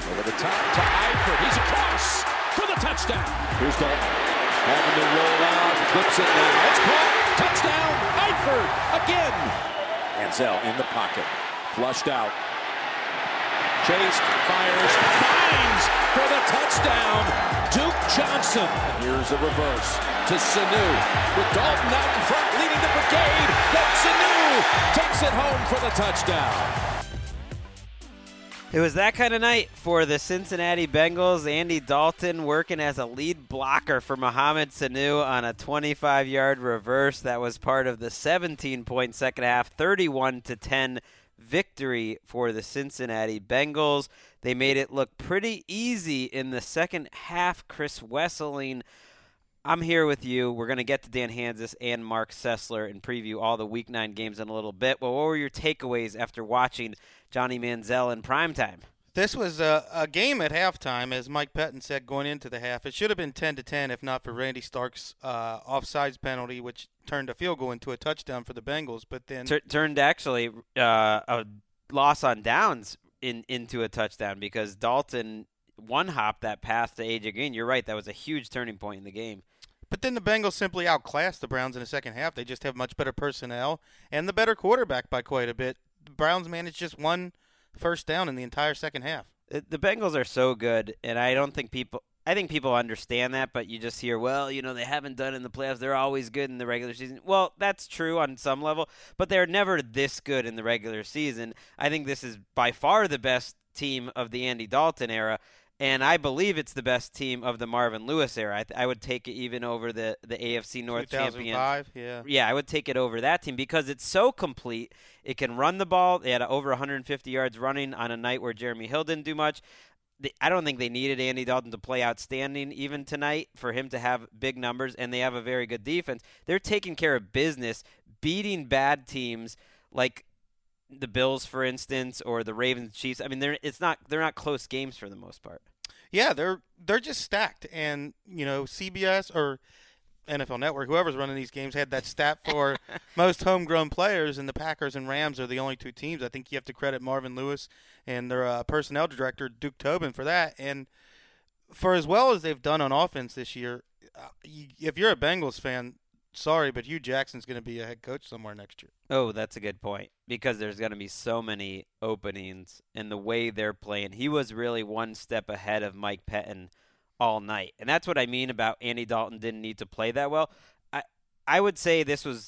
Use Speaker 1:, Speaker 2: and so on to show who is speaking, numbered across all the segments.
Speaker 1: Over the top to Eifert. He's across for the touchdown. Here's Dalton. Having to roll out. Flips it now. It's caught. Touchdown. Eifert again. Manziel in the pocket. Flushed out. Chased. Fires. Finds for the touchdown. Duke Johnson. Here's a reverse to Sanu. With Dalton out in front leading the brigade. Then Sanu takes it home for the touchdown.
Speaker 2: It was that kind of night for the Cincinnati Bengals. Andy Dalton working as a lead blocker for Mohamed Sanu on a 25-yard reverse. That was part of the 17-point second half, 31-10 victory for the Cincinnati Bengals. They made it look pretty easy in the second half. Chris Wesseling, I'm here with you. We're going to get to Dan Hanzus and Mark Sessler and preview all the Week 9 games in a little bit. Well, what were your takeaways after watching Johnny Manziel in primetime?
Speaker 3: This was a game at halftime, as Mike Pettine said going into the half. It should have been 10-10 if not for Randy Stark's offsides penalty, which turned a field goal into a touchdown for the Bengals. But then
Speaker 2: turned actually a loss on downs into a touchdown because Dalton one-hopped that pass to A.J. Green. You're right. That was a huge turning point in the game.
Speaker 3: But then the Bengals simply outclassed the Browns in the second half. They just have much better personnel and the better quarterback by quite a bit. The Browns managed just one first down in the entire second half.
Speaker 2: The Bengals are so good, and I think people understand that, but you just hear, well, they haven't done it in the playoffs. They're always good in the regular season. Well, that's true on some level, but they're never this good in the regular season. I think this is by far the best team of the Andy Dalton era. And I believe it's the best team of the Marvin Lewis era. I would take it even over the AFC North champion.
Speaker 3: 2005, yeah.
Speaker 2: Yeah, I would take it over that team because it's so complete. It can run the ball. They had over 150 yards running on a night where Jeremy Hill didn't do much. I don't think they needed Andy Dalton to play outstanding even tonight for him to have big numbers, and they have a very good defense. They're taking care of business, beating bad teams like the Bills, for instance, or the Ravens, Chiefs. I mean, they're not close games for the most part.
Speaker 3: Yeah, they're just stacked, and CBS or NFL Network, whoever's running these games, had that stat for most homegrown players, and the Packers and Rams are the only two teams. I think you have to credit Marvin Lewis and their personnel director Duke Tobin for that, and for as well as they've done on offense this year. If you're a Bengals fan, sorry, but Hugh Jackson's going to be a head coach somewhere next year.
Speaker 2: Oh, that's a good point because there's going to be so many openings in the way they're playing. He was really one step ahead of Mike Pettine all night. And that's what I mean about Andy Dalton didn't need to play that well. I would say this was,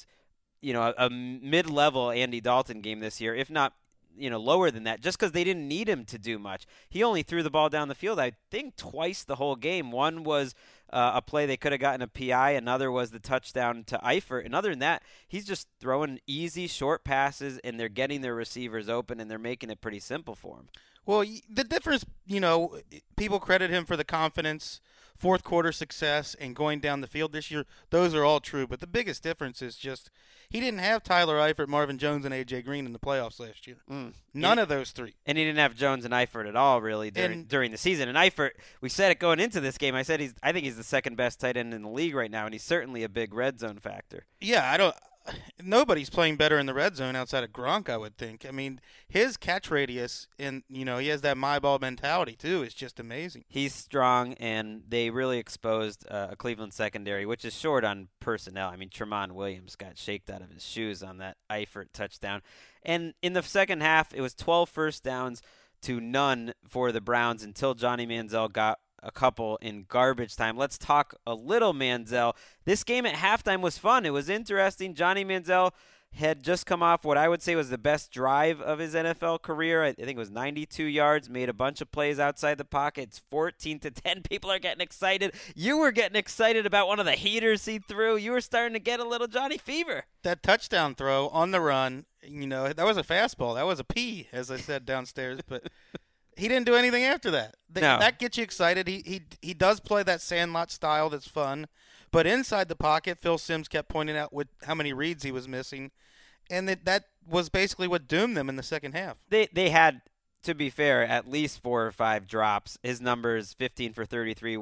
Speaker 2: a mid-level Andy Dalton game this year, if not, lower than that, just because they didn't need him to do much. He only threw the ball down the field, I think, twice the whole game. One was a play they could have gotten a PI. Another was the touchdown to Eifert. And other than that, he's just throwing easy, short passes, and they're getting their receivers open, and they're making it pretty simple for him.
Speaker 3: Well, the difference, people credit him for the confidence, fourth quarter success, and going down the field this year. Those are all true. But the biggest difference is just he didn't have Tyler Eifert, Marvin Jones, and A.J. Green in the playoffs last year. None of those three.
Speaker 2: And he didn't have Jones and Eifert at all, really, during the season. And Eifert, we said it going into this game. I said I think he's the second best tight end in the league right now, and he's certainly a big red zone factor.
Speaker 3: Yeah, nobody's playing better in the red zone outside of Gronk, I would think. I mean, his catch radius and, he has that my ball mentality too. It's just amazing.
Speaker 2: He's strong, and they really exposed a Cleveland secondary, which is short on personnel. I mean, Tramon Williams got shaked out of his shoes on that Eifert touchdown. And in the second half, it was 12 first downs to none for the Browns until Johnny Manziel got a couple in garbage time. Let's talk a little Manziel. This game at halftime was fun. It was interesting. Johnny Manziel had just come off what I would say was the best drive of his NFL career. I think it was 92 yards, made a bunch of plays outside the pocket. It's 14-10. People are getting excited. You were getting excited about one of the heaters he threw. You were starting to get a little Johnny fever.
Speaker 3: That touchdown throw on the run, that was a fastball. That was a P, as I said downstairs, but he didn't do anything after that.
Speaker 2: No.
Speaker 3: That gets you excited. He does play that Sandlot style that's fun. But inside the pocket, Phil Simms kept pointing out how many reads he was missing. And that was basically what doomed them in the second half.
Speaker 2: They had, to be fair, at least 4 or 5 drops. His numbers, 15 for 33,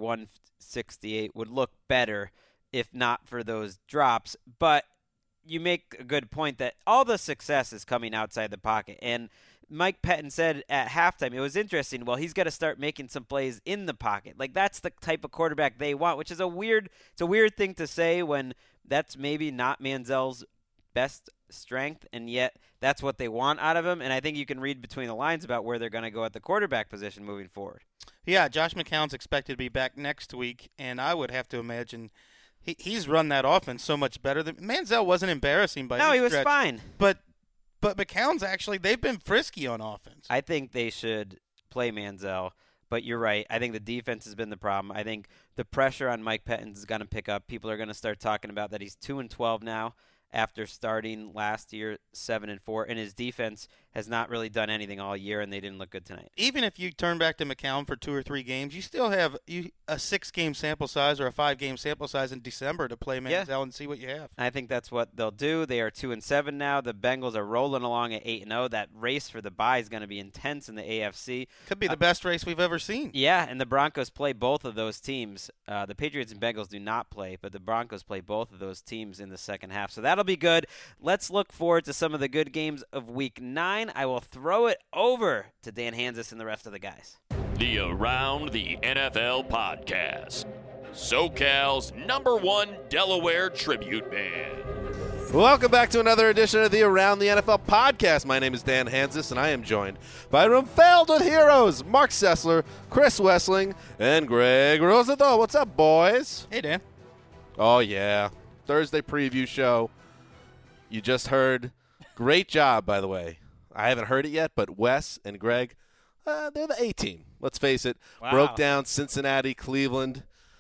Speaker 2: 168, would look better if not for those drops. But you make a good point that all the success is coming outside the pocket. And Mike Pettin said at halftime, it was interesting, well, he's got to start making some plays in the pocket. Like, that's the type of quarterback they want, which is a weird thing to say when that's maybe not Manziel's best strength, and yet that's what they want out of him. And I think you can read between the lines about where they're going to go at the quarterback position moving forward.
Speaker 3: Yeah, Josh McCown's expected to be back next week, and I would have to imagine he's run that offense so much better. Than Manziel wasn't embarrassing by any
Speaker 2: he was
Speaker 3: stretch,
Speaker 2: fine.
Speaker 3: But McCown's actually, they've been frisky on offense.
Speaker 2: I think they should play Manziel, but you're right. I think the defense has been the problem. I think the pressure on Mike Pettin is going to pick up. People are going to start talking about that he's 2-12 now after starting last year 7-4, and his defense has not really done anything all year, and they didn't look good tonight.
Speaker 3: Even if you turn back to McCown for 2 or 3 games, you still have a 6-game sample size or a 5-game sample size in December to play Manziel and see what you have.
Speaker 2: I think that's what they'll do. They are 2-7 now. The Bengals are rolling along at 8-0. That race for the bye is going to be intense in the AFC.
Speaker 3: Could be the best race we've ever seen.
Speaker 2: Yeah, and the Broncos play both of those teams. The Patriots and Bengals do not play, but the Broncos play both of those teams in the second half. So that'll be good. Let's look forward to some of the good games of Week 9. I will throw it over to Dan Hanzus and the rest of the guys.
Speaker 4: The Around the NFL podcast. SoCal's #1 Delaware tribute band.
Speaker 5: Welcome back to another edition of the Around the NFL podcast. My name is Dan Hanzus, and I am joined by a room filled with heroes, Mark Sessler, Chris Wessling, and Greg Rosenthal. What's up, boys?
Speaker 3: Hey, Dan.
Speaker 5: Oh, yeah. Thursday preview show. You just heard. Great job, by the way. I haven't heard it yet, but Wes and Greg, they're the A-team. Let's face it.
Speaker 2: Wow.
Speaker 5: Broke down Cincinnati, Cleveland.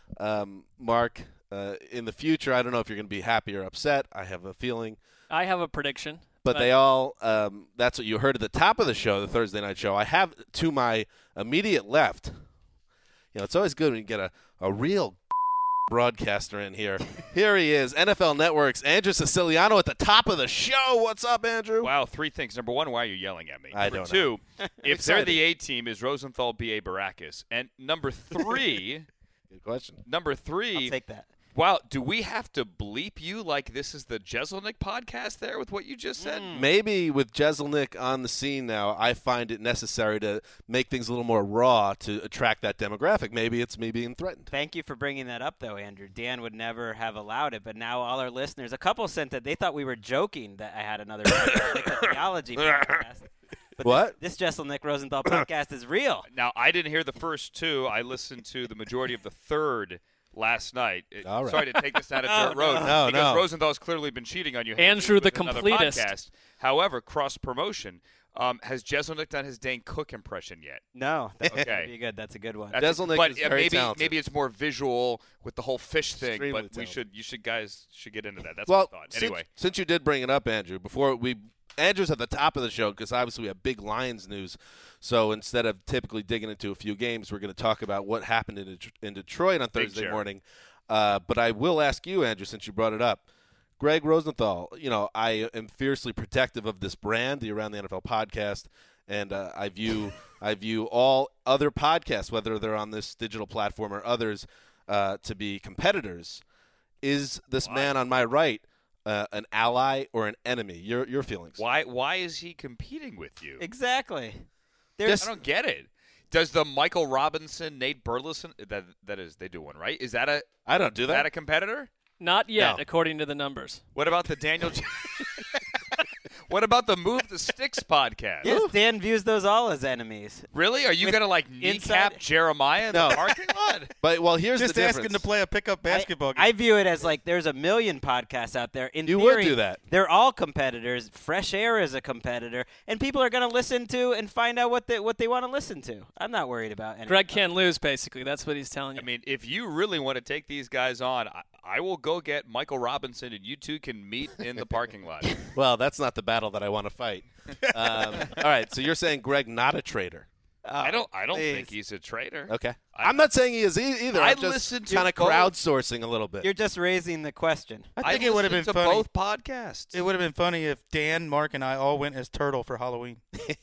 Speaker 5: Mark, in the future, I don't know if you're going to be happy or upset. I have a feeling.
Speaker 6: I have a prediction.
Speaker 5: But they all, that's what you heard at the top of the show, the Thursday night show. I have to my immediate left. You know, it's always good when you get a real broadcaster in here. Here he is, NFL Network's Andrew Siciliano at the top of the show. What's up, Andrew?
Speaker 7: Wow, 3 things. Number 1, why are you yelling at me?
Speaker 5: I
Speaker 7: Number
Speaker 5: don't
Speaker 7: 2,
Speaker 5: know.
Speaker 7: if they're the A-team, is Rosenthal B.A. Baracus? And number 3,
Speaker 5: Good question.
Speaker 2: I'll take that.
Speaker 7: Wow, do we have to bleep you like this is the Jeselnik podcast there with what you just said?
Speaker 5: Maybe with Jeselnik on the scene now, I find it necessary to make things a little more raw to attract that demographic. Maybe it's me being threatened.
Speaker 2: Thank you for bringing that up, though, Andrew. Dan would never have allowed it, but now all our listeners, a couple sent that they thought we were joking that I had another theology podcast. But
Speaker 5: What?
Speaker 2: This Jeselnik Rosenthal podcast is real.
Speaker 7: Now, I didn't hear the first 2. I listened to the majority of the third last night.
Speaker 5: All right.
Speaker 7: Sorry to take this down a dirt road.
Speaker 5: No,
Speaker 7: because
Speaker 5: no.
Speaker 7: Rosenthal's clearly been cheating on you.
Speaker 6: Andrew the
Speaker 7: with another
Speaker 6: completist.
Speaker 7: podcast. However, cross-promotion. Has Jeselnik done his Dane Cook impression yet?
Speaker 2: No. That would
Speaker 7: Okay.
Speaker 2: be good. That's a good one.
Speaker 5: Jeselnik
Speaker 7: but
Speaker 5: is very
Speaker 7: maybe
Speaker 5: talented.
Speaker 7: maybe it's more visual with the whole fish thing.
Speaker 5: Extremely
Speaker 7: But
Speaker 5: talented.
Speaker 7: you guys should get into that. That's
Speaker 5: Well,
Speaker 7: what I thought. Anyway,
Speaker 5: since you did bring it up, Andrew, Andrew's at the top of the show because obviously we have big Lions news. So instead of typically digging into a few games, we're going to talk about what happened in Detroit on
Speaker 7: Big
Speaker 5: Thursday
Speaker 7: chair.
Speaker 5: morning. But I will ask you, Andrew, since you brought it up. Greg Rosenthal, I am fiercely protective of this brand, the Around the NFL podcast, and I view all other podcasts, whether they're on this digital platform or others, to be competitors. Is this man on my right an ally or an enemy? Your feelings?
Speaker 7: why is he competing with you?
Speaker 2: Exactly.
Speaker 7: I don't get it. Does the Michael Robinson, Nate Burleson, that is, they do one, right? Is that
Speaker 5: I don't do
Speaker 7: is that a competitor?
Speaker 6: Not yet,
Speaker 5: No.
Speaker 6: according to the numbers.
Speaker 7: What about the Daniel? What about the Move the Sticks podcast?
Speaker 2: Yes, Dan views those all as enemies.
Speaker 7: Really? Are you
Speaker 2: With
Speaker 7: going to kneecap
Speaker 2: inside-
Speaker 7: Jeremiah in
Speaker 5: No.
Speaker 7: the parking lot?
Speaker 5: But here's
Speaker 3: Just
Speaker 5: the
Speaker 3: ask
Speaker 5: difference.
Speaker 3: him to play a pickup basketball game.
Speaker 2: I view it as like there's a million podcasts out there. In
Speaker 5: You
Speaker 2: theory,
Speaker 5: would do that.
Speaker 2: They're all competitors. Fresh Air is a competitor, and people are going to listen to and find out what they want to listen to. I'm not worried about anything.
Speaker 6: Greg can't lose, basically. That's what he's telling you.
Speaker 7: I mean, if you really want to take these guys on, I will go get Michael Robinson, and you two can meet in the parking lot.
Speaker 5: Well, that's not the battle that I want to fight. All right, so you're saying Greg not a traitor?
Speaker 7: I don't
Speaker 2: please.
Speaker 7: think he's a traitor.
Speaker 5: Okay. I'm not saying he is either.
Speaker 7: I
Speaker 5: I'm just
Speaker 7: listened to
Speaker 5: kind of
Speaker 7: both.
Speaker 5: crowdsourcing a little bit.
Speaker 2: You're just raising the question.
Speaker 3: I think it would have been
Speaker 7: listened to
Speaker 3: funny.
Speaker 7: both podcasts.
Speaker 3: It would have been funny if Dan, Mark, and I all went as Turtle for Halloween.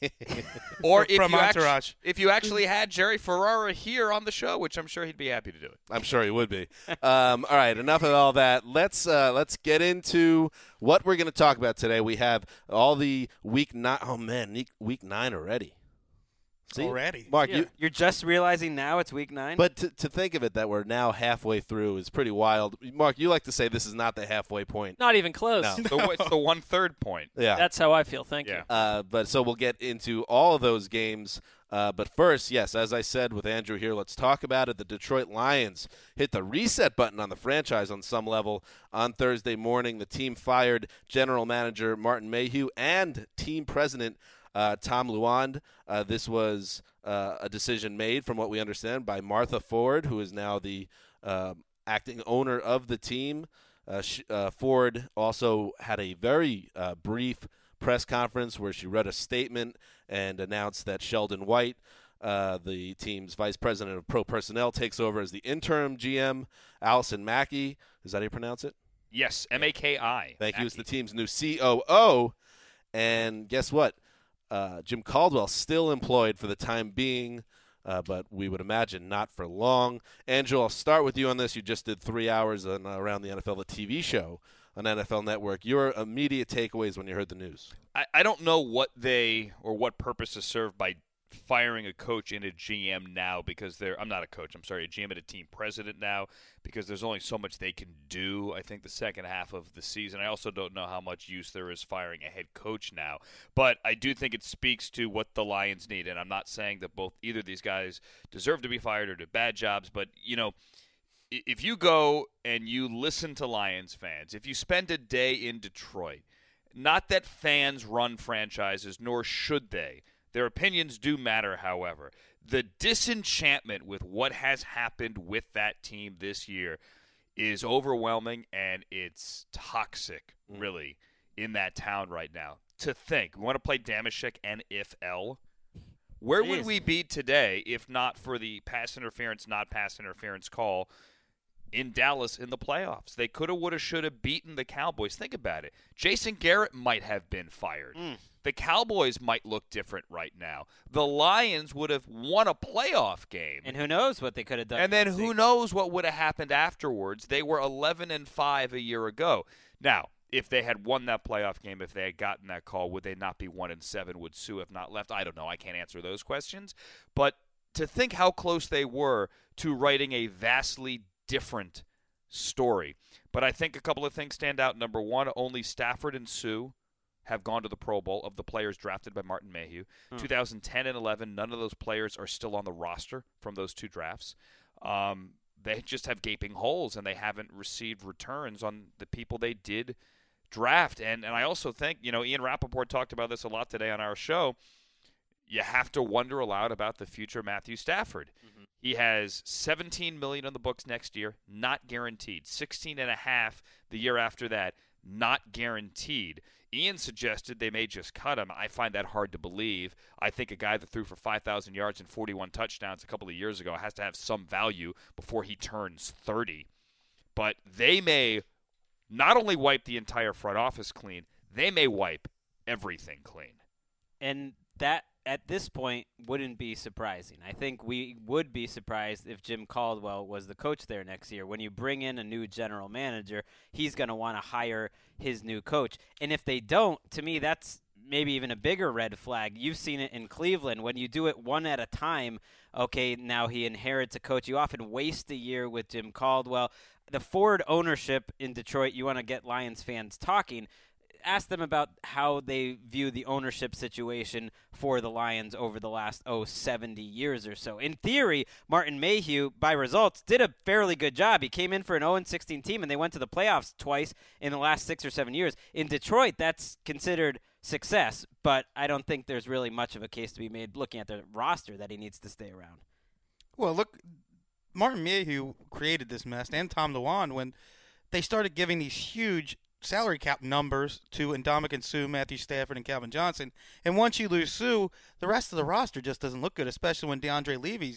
Speaker 7: Or if
Speaker 3: from
Speaker 7: you
Speaker 3: Entourage.
Speaker 7: if you actually had Jerry Ferrara here on the show, which I'm sure he'd be happy to do it.
Speaker 5: I'm sure he would be. All right, enough of all that. Let's get into what we're going to talk about today. We have all the week 9. Oh man, week 9 already. See?
Speaker 3: Already.
Speaker 5: Mark,
Speaker 2: You're just realizing now it's week 9?
Speaker 5: but to think of it that we're now halfway through is pretty wild. Mark, you like to say this is not the halfway point.
Speaker 6: Not even close.
Speaker 5: No.
Speaker 7: It's the 1/3 point.
Speaker 5: Yeah.
Speaker 6: That's how I feel. Thank
Speaker 7: Yeah.
Speaker 6: you.
Speaker 5: But so we'll get into all of those games. But first, yes, as I said with Andrew here, let's talk about it. The Detroit Lions hit the reset button on the franchise on some level on Thursday morning. The team fired general manager Martin Mayhew and team president Tom Luand. This was a decision made, from what we understand, by Martha Ford, who is now the acting owner of the team. Ford also had a very brief press conference where she read a statement and announced that Sheldon White, the team's vice president of pro personnel, takes over as the interim GM. Allison Mackey, is that how you pronounce it?
Speaker 7: Yes, Maki.
Speaker 5: Thank you. Is the team's new COO. And guess what? Jim Caldwell still employed for the time being, but we would imagine not for long. Andrew, I'll start with you on this. You just did 3 hours on Around the NFL, the TV show on NFL Network. Your immediate takeaways when you heard the news?
Speaker 7: I don't know what purpose is served by firing a coach and a GM now, because I'm not a coach, I'm sorry, a GM and a team president now, because there's only so much they can do, I think, the second half of the season. I also don't know how much use there is firing a head coach now. But I do think it speaks to what the Lions need, and I'm not saying that either of these guys deserve to be fired or do bad jobs, but, you know, if you go and you listen to Lions fans, if you spend a day in Detroit, not that fans run franchises, nor should they. Their opinions do matter, however. The disenchantment with what has happened with that team this year is overwhelming, and it's toxic, really, in that town right now. To think, we want to play Damashek NFL. Where would we be today if not for the pass interference, not pass interference call in Dallas in the playoffs? They coulda, woulda, shoulda beaten the Cowboys. Think about it. Jason Garrett might have been fired. The Cowboys might look different right now. The Lions would have won a playoff game.
Speaker 2: And who knows what they could have done.
Speaker 7: And then who knows what would have happened afterwards. They were 11-5 a year ago. Now, if they had won that playoff game, if they had gotten that call, would they not be 1-7? Would Sue have not left? I don't know. I can't answer those questions. But to think how close they were to writing a vastly different story. But I think a couple of things stand out. Number one, only Stafford and Sue have gone to the Pro Bowl of the players drafted by Martin Mayhew. 2010 and 11, none of those players are still on the roster from those two drafts. They just have gaping holes, and they haven't received returns on the people they did draft. And I also think, you know, Ian Rappaport talked about this a lot today on our show. You have to wonder aloud about the future Matthew Stafford. He has $17 million on the books next year, not guaranteed. $16.5 the year after that, not guaranteed. Ian suggested they may just cut him. I find that hard to believe. I think a guy that threw for 5,000 yards and 41 touchdowns a couple of years ago has to have some value before he turns 30. But they may not only wipe the entire front office clean, they may wipe everything clean.
Speaker 2: And that, at this point, wouldn't be surprising. I think we would be surprised if Jim Caldwell was the coach there next year. When you bring in a new general manager, he's going to want to hire his new coach. And if they don't, to me, that's maybe even a bigger red flag. You've seen it in Cleveland. When you do it one at a time, okay, now he inherits a coach. You often waste a year with Jim Caldwell. The Ford ownership in Detroit, you want to get Lions fans talking. Ask them about how they view the ownership situation for the Lions over the last 70 years or so. In theory, Martin Mayhew, by results, did a fairly good job. He came in for an 0-16 team, and they went to the playoffs twice in the last 6 or 7 years. In Detroit, that's considered success, but I don't think there's really much of a case to be made looking at the roster that he needs to stay around.
Speaker 3: Well, look, Martin Mayhew created this mess, and Tom Luand, when they started giving these huge salary cap numbers to Ndamukong Suh, Matthew Stafford, and Calvin Johnson. And once you lose Sue, the rest of the roster just doesn't look good, especially when DeAndre Levy's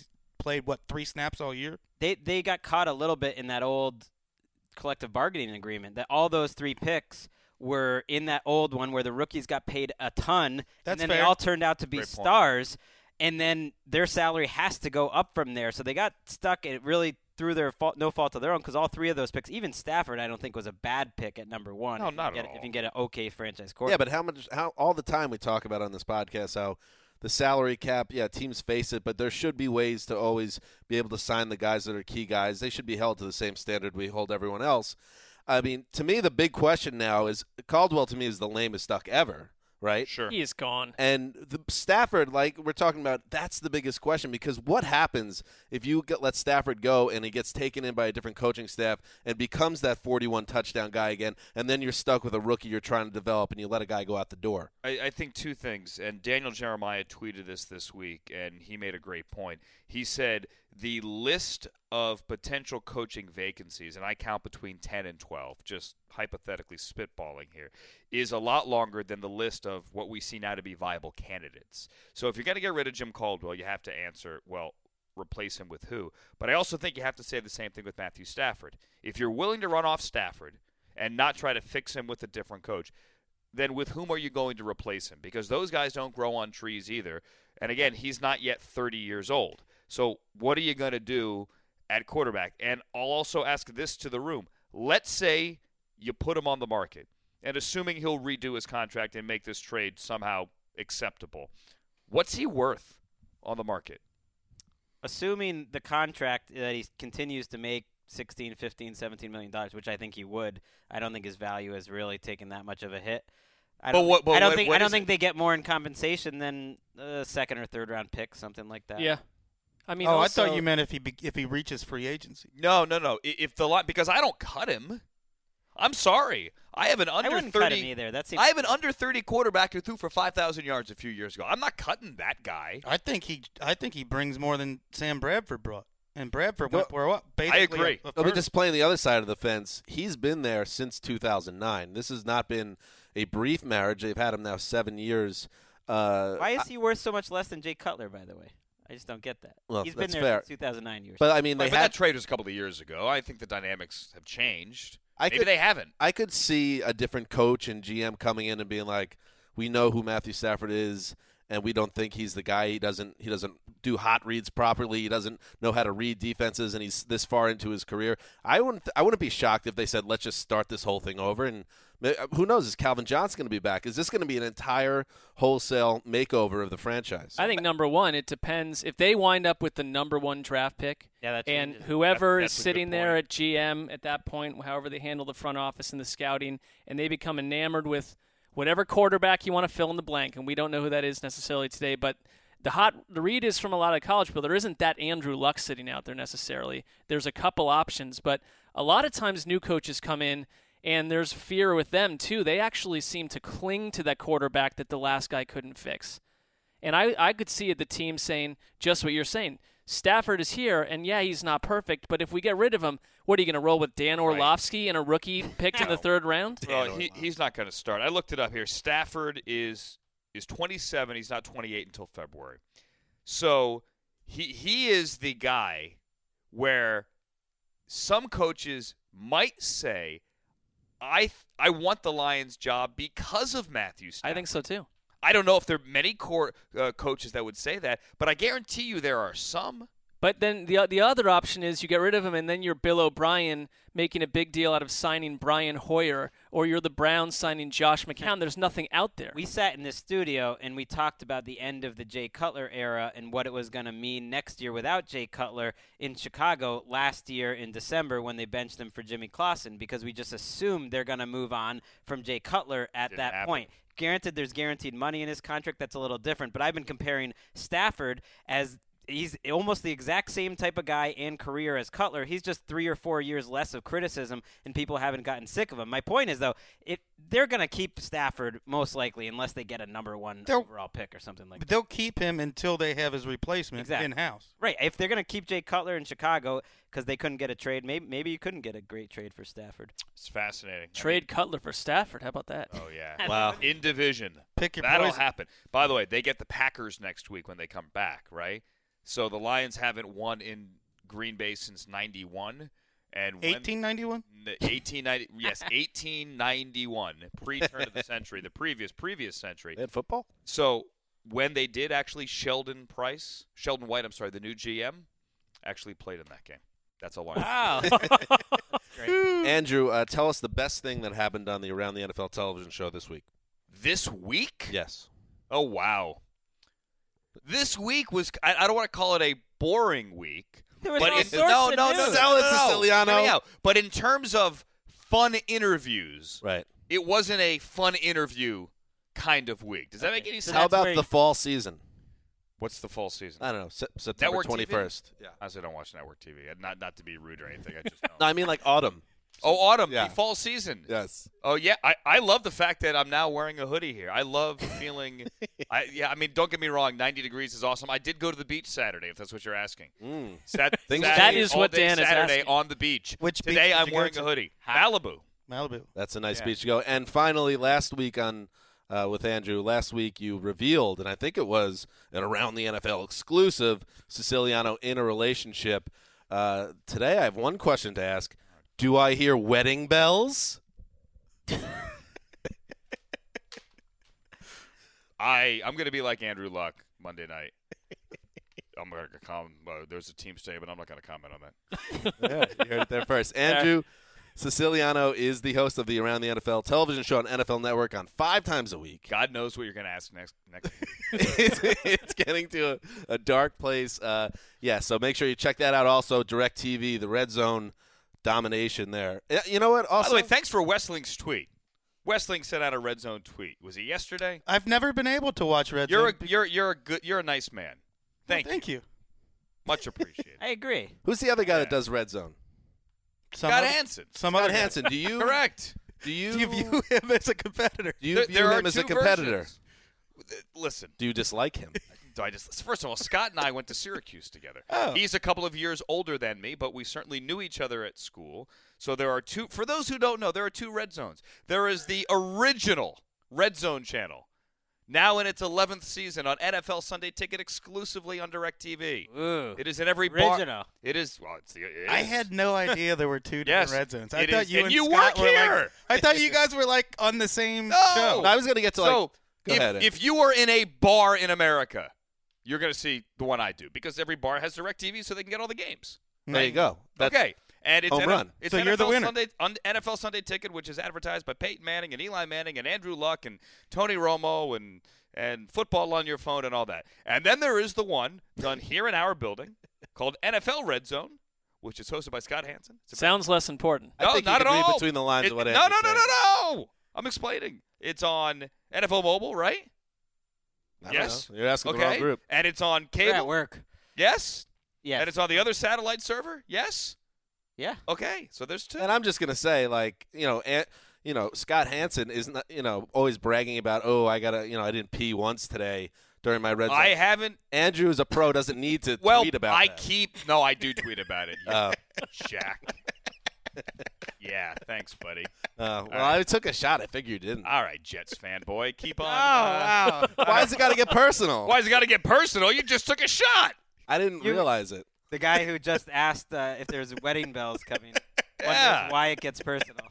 Speaker 3: played, 3 snaps all year?
Speaker 2: They got caught a little bit in that old collective bargaining agreement that all those 3 picks were in that old one where the rookies got paid a ton,
Speaker 3: That's
Speaker 2: and then
Speaker 3: fair.
Speaker 2: they all turned out to be
Speaker 7: Great point.
Speaker 2: stars, and then their salary has to go up from there. So they got stuck, and it really through their fault, no fault of their own, because all 3 of those picks, even Stafford, I don't think was a bad pick at number 1.
Speaker 7: No,
Speaker 2: if you
Speaker 7: not
Speaker 2: get,
Speaker 7: at all.
Speaker 2: If you can get an okay franchise
Speaker 5: Yeah,
Speaker 2: quarterback.
Speaker 5: but how all the time we talk about on this podcast how the salary cap, teams face it, but there should be ways to always be able to sign the guys that are key guys. They should be held to the same standard we hold everyone else. I mean, to me, the big question now is Caldwell. To me, is the lamest duck ever, right?
Speaker 7: Sure.
Speaker 6: He is gone.
Speaker 5: And the Stafford, like we're talking about, that's the biggest question, because what happens if you let Stafford go and he gets taken in by a different coaching staff and becomes that 41 touchdown guy again, and then you're stuck with a rookie you're trying to develop and you let a guy go out the door?
Speaker 7: I think 2 things, and Daniel Jeremiah tweeted this week, and he made a great point. He said the list of potential coaching vacancies, and I count between 10 and 12, just hypothetically spitballing here, is a lot longer than the list of what we see now to be viable candidates. So if you're going to get rid of Jim Caldwell, you have to answer, well, replace him with who? But I also think you have to say the same thing with Matthew Stafford. If you're willing to run off Stafford and not try to fix him with a different coach, then with whom are you going to replace him? Because those guys don't grow on trees either. And again, he's not yet 30 years old. So what are you going to do at quarterback? And I'll also ask this to the room. Let's say you put him on the market, and assuming he'll redo his contract and make this trade somehow acceptable, what's he worth on the market?
Speaker 2: Assuming the contract that he continues to make $16, $15, $17 million, which I think he would, I don't think his value has really taken that much of a hit. I don't think they get more in compensation than a 2nd or 3rd round pick, something like that.
Speaker 6: Yeah. I mean,
Speaker 3: I
Speaker 6: also,
Speaker 3: thought you meant if he reaches free agency.
Speaker 7: No. If the line, because I don't cut him. I'm sorry. I have an under
Speaker 2: I wouldn't
Speaker 7: 30.
Speaker 2: cut him either.
Speaker 7: I have an under 30 quarterback who threw for 5,000 yards a few years ago. I'm not cutting that guy.
Speaker 3: I think he brings more than Sam Bradford brought. And Bradford went for what?
Speaker 7: I agree.
Speaker 3: Basically
Speaker 5: Just playing the other side of the fence, he's been there since 2009. This has not been a brief marriage. They've had him now 7 years.
Speaker 2: Why is he worth so much less than Jay Cutler, by the way? I just don't get that.
Speaker 5: Well,
Speaker 2: He's been
Speaker 5: that's
Speaker 2: there
Speaker 5: fair.
Speaker 2: since 2009 years.
Speaker 5: But I mean,
Speaker 7: But that trade was a couple of years ago. I think the dynamics have changed. Maybe they haven't.
Speaker 5: I could see a different coach and GM coming in and being like, "We know who Matthew Stafford is, and we don't think he's the guy. He doesn't do hot reads properly. He doesn't know how to read defenses, and he's this far into his career." I wouldn't be shocked if they said, "Let's just start this whole thing over." And who knows? Is Calvin Johnson going to be back? Is this going to be an entire wholesale makeover of the franchise?
Speaker 6: I think number 1, it depends. If they wind up with the number 1 draft pick,
Speaker 2: that
Speaker 6: and
Speaker 2: changes.
Speaker 6: whoever
Speaker 7: That's
Speaker 6: is
Speaker 7: a good
Speaker 6: sitting there
Speaker 7: point.
Speaker 6: at GM at that point, however they handle the front office and the scouting, and they become enamored with whatever quarterback you want to fill in the blank, and we don't know who that is necessarily today, but the read is from a lot of college people. There isn't that Andrew Luck sitting out there necessarily. There's a couple options, but a lot of times new coaches come in, and there's fear with them too. They actually seem to cling to that quarterback that the last guy couldn't fix. And I could see the team saying just what you're saying. Stafford is here, and yeah, he's not perfect, but if we get rid of him, what are you going to roll with Dan Orlovsky and a rookie picked in the 3rd round?
Speaker 7: Well, he's not going to start. I looked it up here. Stafford is 27. He's not 28 until February. So he is the guy where some coaches might say, I want the Lions job because of Matthew Stafford.
Speaker 6: I think so too.
Speaker 7: I don't know if there are many coaches that would say that, but I guarantee you there are some.
Speaker 6: But then the other option is you get rid of him, and then you're Bill O'Brien making a big deal out of signing Brian Hoyer, or you're the Browns signing Josh McCown. There's nothing out there.
Speaker 2: We sat in this studio, and we talked about the end of the Jay Cutler era and what it was going to mean next year without Jay Cutler in Chicago last year in December when they benched him for Jimmy Clausen, because we just assumed they're going to move on from Jay Cutler at
Speaker 7: Didn't
Speaker 2: that
Speaker 7: happen.
Speaker 2: point. Granted, there's guaranteed money in his contract. That's a little different. But I've been comparing Stafford as he's almost the exact same type of guy and career as Cutler. He's just 3 or 4 years less of criticism, and people haven't gotten sick of him. My point is, though, they're going to keep Stafford most likely unless they get a number 1 overall pick or something like that.
Speaker 3: But they'll keep him until they have his replacement in-house.
Speaker 2: Right. If they're going to keep Jay Cutler in Chicago because they couldn't get a trade, maybe you couldn't get a great trade for Stafford.
Speaker 7: It's fascinating.
Speaker 6: Trade Cutler for Stafford. How about that?
Speaker 7: Oh, yeah.
Speaker 5: Wow.
Speaker 7: In division.
Speaker 3: Pick your
Speaker 7: That'll
Speaker 3: poison.
Speaker 7: happen. By the way, they get the Packers next week when they come back, right? So the Lions haven't won in Green Bay since 91. And
Speaker 3: 1891?
Speaker 7: 1890, yes, 1891, pre-turn of the century, the previous century.
Speaker 5: They had football?
Speaker 7: So when they did actually, Sheldon White, the new GM, actually played in that game. That's all I know.
Speaker 6: Wow.
Speaker 5: Andrew, tell us the best thing that happened on the Around the NFL television show this week.
Speaker 7: This week?
Speaker 5: Yes.
Speaker 7: Oh, wow. This week was, I don't want to call it a boring week.
Speaker 2: There was
Speaker 7: But
Speaker 2: all
Speaker 7: it-
Speaker 2: sorts
Speaker 7: no,
Speaker 2: of
Speaker 7: no,
Speaker 2: news.
Speaker 7: no, no,
Speaker 5: Sell it,
Speaker 7: no, no.
Speaker 5: Siciliano.
Speaker 7: Hear me out. But in terms of fun interviews,
Speaker 5: Right.
Speaker 7: it wasn't a fun interview kind of week. Does that make any
Speaker 2: So
Speaker 7: sense?
Speaker 5: How
Speaker 2: that's
Speaker 5: about
Speaker 2: where
Speaker 5: the
Speaker 2: you-
Speaker 5: fall season?
Speaker 7: What's the fall season?
Speaker 5: I don't know. September
Speaker 7: Network TV?
Speaker 5: 21st. Yeah.
Speaker 7: I don't watch network TV. Not to be rude or anything. I just don't.
Speaker 5: No, I mean like autumn.
Speaker 7: Oh, autumn,
Speaker 5: Yeah.
Speaker 7: the fall season.
Speaker 5: Yes.
Speaker 7: Oh, yeah. I love the fact that I'm now wearing a hoodie here. I love feeling don't get me wrong. 90 degrees is awesome. I did go to the beach Saturday, if that's what you're asking.
Speaker 6: That is what Dan is
Speaker 7: Saturday
Speaker 6: asking.
Speaker 7: on the beach.
Speaker 3: Which beach
Speaker 7: Today
Speaker 3: did
Speaker 7: I'm
Speaker 3: you go
Speaker 7: wearing
Speaker 3: to?
Speaker 7: a hoodie. Malibu.
Speaker 3: Malibu.
Speaker 5: That's a nice
Speaker 7: Yeah.
Speaker 5: beach to go. And finally, last week on with Andrew, last week you revealed, and I think it was an Around the NFL exclusive, Siciliano in a relationship. Today I have one question to ask. Do I hear wedding bells?
Speaker 7: I'm going to be like Andrew Luck Monday night. I'm going to comment. There's a team statement. I'm not going to comment on that.
Speaker 5: Yeah, you heard it there first. Andrew Siciliano is the host of the Around the NFL television show on NFL Network on 5 times a week.
Speaker 7: God knows what you're going to ask next.
Speaker 5: It's getting to a dark place. So make sure you check that out. Also, DirecTV, the Red Zone domination there. You know what?
Speaker 7: By
Speaker 5: Also,
Speaker 7: the way, thanks for Westling's tweet. Westling sent out a Red Zone tweet. Was it yesterday?
Speaker 3: I've never been able to watch Red
Speaker 7: You're
Speaker 3: Zone.
Speaker 7: you're a nice man. Thank you.
Speaker 3: you.
Speaker 7: Much appreciated.
Speaker 2: I agree.
Speaker 5: who's the other guy
Speaker 7: Yeah.
Speaker 5: that does Red Zone?
Speaker 7: Scott Hansen.
Speaker 3: Some
Speaker 5: Scott
Speaker 3: other
Speaker 5: Hansen. Do you
Speaker 7: Correct.
Speaker 5: Do you
Speaker 3: Do you view him as a competitor?
Speaker 5: do you
Speaker 7: There-
Speaker 5: view
Speaker 7: there are
Speaker 5: him as a
Speaker 7: two
Speaker 5: competitor?
Speaker 7: versions. Listen,
Speaker 5: Do you dislike him?
Speaker 7: first of all, Scott and I went to Syracuse together.
Speaker 3: Oh.
Speaker 7: He's a couple of years older than me, but we certainly knew each other at school. So there are two. For those who don't know, there are 2 Red Zones. There is the original Red Zone channel, now in its 11th season on NFL Sunday Ticket exclusively on DirecTV.
Speaker 2: Ooh.
Speaker 7: It is in every bar.
Speaker 2: Original.
Speaker 7: It is. Well, it
Speaker 3: I
Speaker 7: is.
Speaker 3: had no idea there were 2
Speaker 7: Yes,
Speaker 3: different Red Zones. I
Speaker 7: it
Speaker 3: thought
Speaker 7: is.
Speaker 3: you
Speaker 7: And
Speaker 3: and
Speaker 7: you
Speaker 3: Scott
Speaker 7: work
Speaker 3: were
Speaker 7: here.
Speaker 3: I thought you guys were like on the same
Speaker 7: No.
Speaker 3: show.
Speaker 5: I was going to get to like.
Speaker 7: So
Speaker 5: go ahead.
Speaker 7: if you are in a bar in America, you're going to see the one I do because every bar has DirecTV, so they can get all the games.
Speaker 5: there you go. That's
Speaker 7: Okay. And it's
Speaker 5: home run.
Speaker 7: It's
Speaker 3: So
Speaker 7: NFL
Speaker 3: you're the winner.
Speaker 7: Sunday, on NFL Sunday Ticket, which is advertised by Peyton Manning and Eli Manning and Andrew Luck and Tony Romo and football on your phone and all that. And then there is the one done here in our building called NFL Red Zone, which is hosted by Scott Hansen. It's a-
Speaker 6: Sounds less important.
Speaker 5: I
Speaker 7: no,
Speaker 5: think
Speaker 7: not
Speaker 5: you
Speaker 7: at
Speaker 5: can read
Speaker 7: all.
Speaker 5: between the lines of what
Speaker 7: no,
Speaker 5: Andrew's
Speaker 7: no, no,
Speaker 5: saying.
Speaker 7: no, no. I'm explaining. It's on NFL Mobile, right?
Speaker 5: I don't
Speaker 7: Yes.
Speaker 5: know. You're asking the wrong
Speaker 7: Okay.
Speaker 5: group.
Speaker 7: And it's on
Speaker 2: We're at
Speaker 7: cable.
Speaker 2: work.
Speaker 7: Yes.
Speaker 2: Yes.
Speaker 7: And it's on the other satellite server. Yes.
Speaker 2: Yeah.
Speaker 7: Okay. So there's 2.
Speaker 5: And I'm just gonna say, like, Scott Hansen is not, always bragging about, I didn't pee once today during my Red Zone.
Speaker 7: I haven't.
Speaker 5: Andrew, as a pro, doesn't need to
Speaker 7: Well,
Speaker 5: tweet about
Speaker 7: I
Speaker 5: that.
Speaker 7: keep. No, I do tweet about it.
Speaker 5: Oh.
Speaker 7: Jack. Yeah, thanks, buddy.
Speaker 5: Well, I took a shot. I figured you didn't.
Speaker 7: All right, Jets fanboy, keep on.
Speaker 2: Wow.
Speaker 5: Why has it got to get personal?
Speaker 7: Why's it got to get personal? You just took a shot.
Speaker 5: I didn't realize it.
Speaker 2: The guy who just asked if there's wedding bells coming
Speaker 7: Yeah.
Speaker 2: wonders why it gets personal.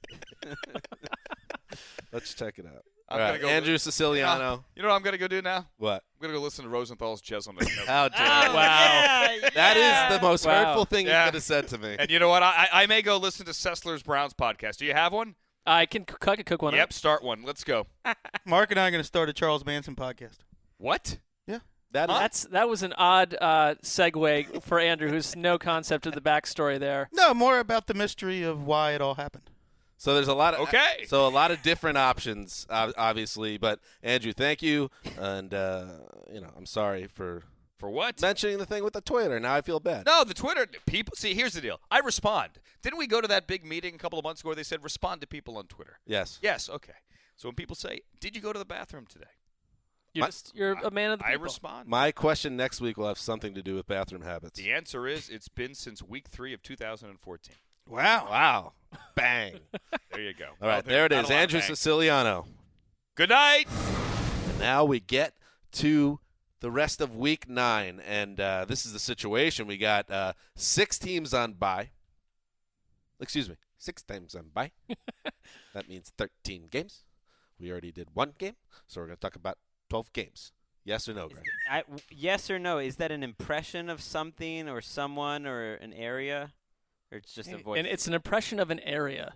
Speaker 5: Let's check it out.
Speaker 7: I'm
Speaker 5: All
Speaker 7: gonna
Speaker 5: right,
Speaker 7: go
Speaker 5: Andrew Siciliano.
Speaker 7: You know what I'm gonna go do now?
Speaker 5: What?
Speaker 7: I'm gonna go listen to Rosenthal's Jazz on the Snow.
Speaker 5: How dare
Speaker 2: Oh,
Speaker 5: you.
Speaker 2: yeah,
Speaker 5: That
Speaker 2: yeah.
Speaker 5: is the most
Speaker 6: Wow.
Speaker 5: hurtful thing
Speaker 7: Yeah.
Speaker 5: you could have said to me.
Speaker 7: And you know what? I may go listen to Sessler's Browns podcast. Do you have one?
Speaker 6: I can cook one
Speaker 7: Yep,
Speaker 6: up.
Speaker 7: start one. Let's go.
Speaker 3: Mark and I are going to start a Charles Manson podcast.
Speaker 7: What?
Speaker 5: That is,
Speaker 6: That was an odd segue for Andrew, who's no concept of the backstory there.
Speaker 3: No, more about the mystery of why it all happened.
Speaker 5: so there's a lot of
Speaker 7: Okay.
Speaker 5: So a lot of different options, obviously. But Andrew, thank you, and I'm sorry for
Speaker 7: what?
Speaker 5: mentioning the thing with the Twitter. Now I feel bad.
Speaker 7: No, the Twitter people. See, here's the deal. I respond. Didn't we go to that big meeting a couple of months ago where they said respond to people on Twitter?
Speaker 5: Yes.
Speaker 7: Yes. Okay. So when people say, "Did you go to the bathroom today?"
Speaker 6: You're a man of the
Speaker 7: I
Speaker 6: people.
Speaker 7: respond.
Speaker 5: My question next week will have something to do with bathroom habits.
Speaker 7: The answer is it's been since week 3 of 2014.
Speaker 3: Wow.
Speaker 5: Wow. Bang.
Speaker 7: There you go.
Speaker 5: All right, there it is. Andrew Siciliano.
Speaker 7: Good night.
Speaker 5: And now we get to the rest of Week 9, and this is the situation. We got 6 teams on bye. Excuse me, 6 teams on bye. That means 13 games. We already did 1 game, so we're going to talk about 12 games. Yes or no, Greg?
Speaker 2: Yes or no? Is that an impression of something or someone or an area? Or it's just a voice?
Speaker 6: And it's an impression of an area.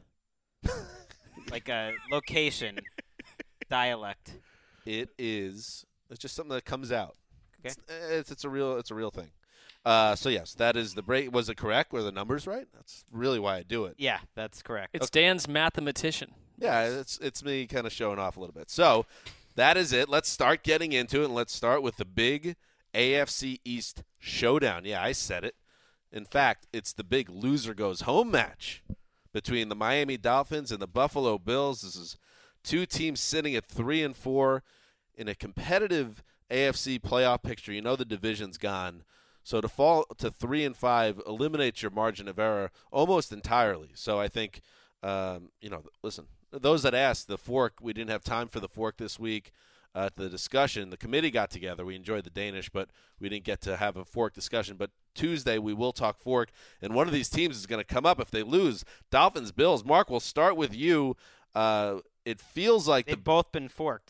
Speaker 2: Like a location, dialect.
Speaker 5: It is. It's just something that comes out.
Speaker 2: Okay.
Speaker 5: It's a real thing. So yes, that is the break. Was it correct? Were the numbers right? That's really why I do it.
Speaker 2: Yeah, that's correct.
Speaker 6: It's Dan's mathematician.
Speaker 5: Yeah, it's me kind of showing off a little bit. So that is it. Let's start getting into it, and let's start with the big AFC East showdown. Yeah, I said it. In fact, it's the big loser goes home match between the Miami Dolphins and the Buffalo Bills. This is 2 teams sitting at 3-4 in a competitive AFC playoff picture. You know the division's gone. So to fall to 3-5 eliminates your margin of error almost entirely. So I think, listen, those that asked, the fork, we didn't have time for the fork this week. The discussion, the committee got together. We enjoyed the Danish, but we didn't get to have a fork discussion. But Tuesday we will talk fork, and one of these teams is going to come up if they lose. Dolphins, Bills. Mark, we'll start with you. It feels like
Speaker 2: they've both been forked.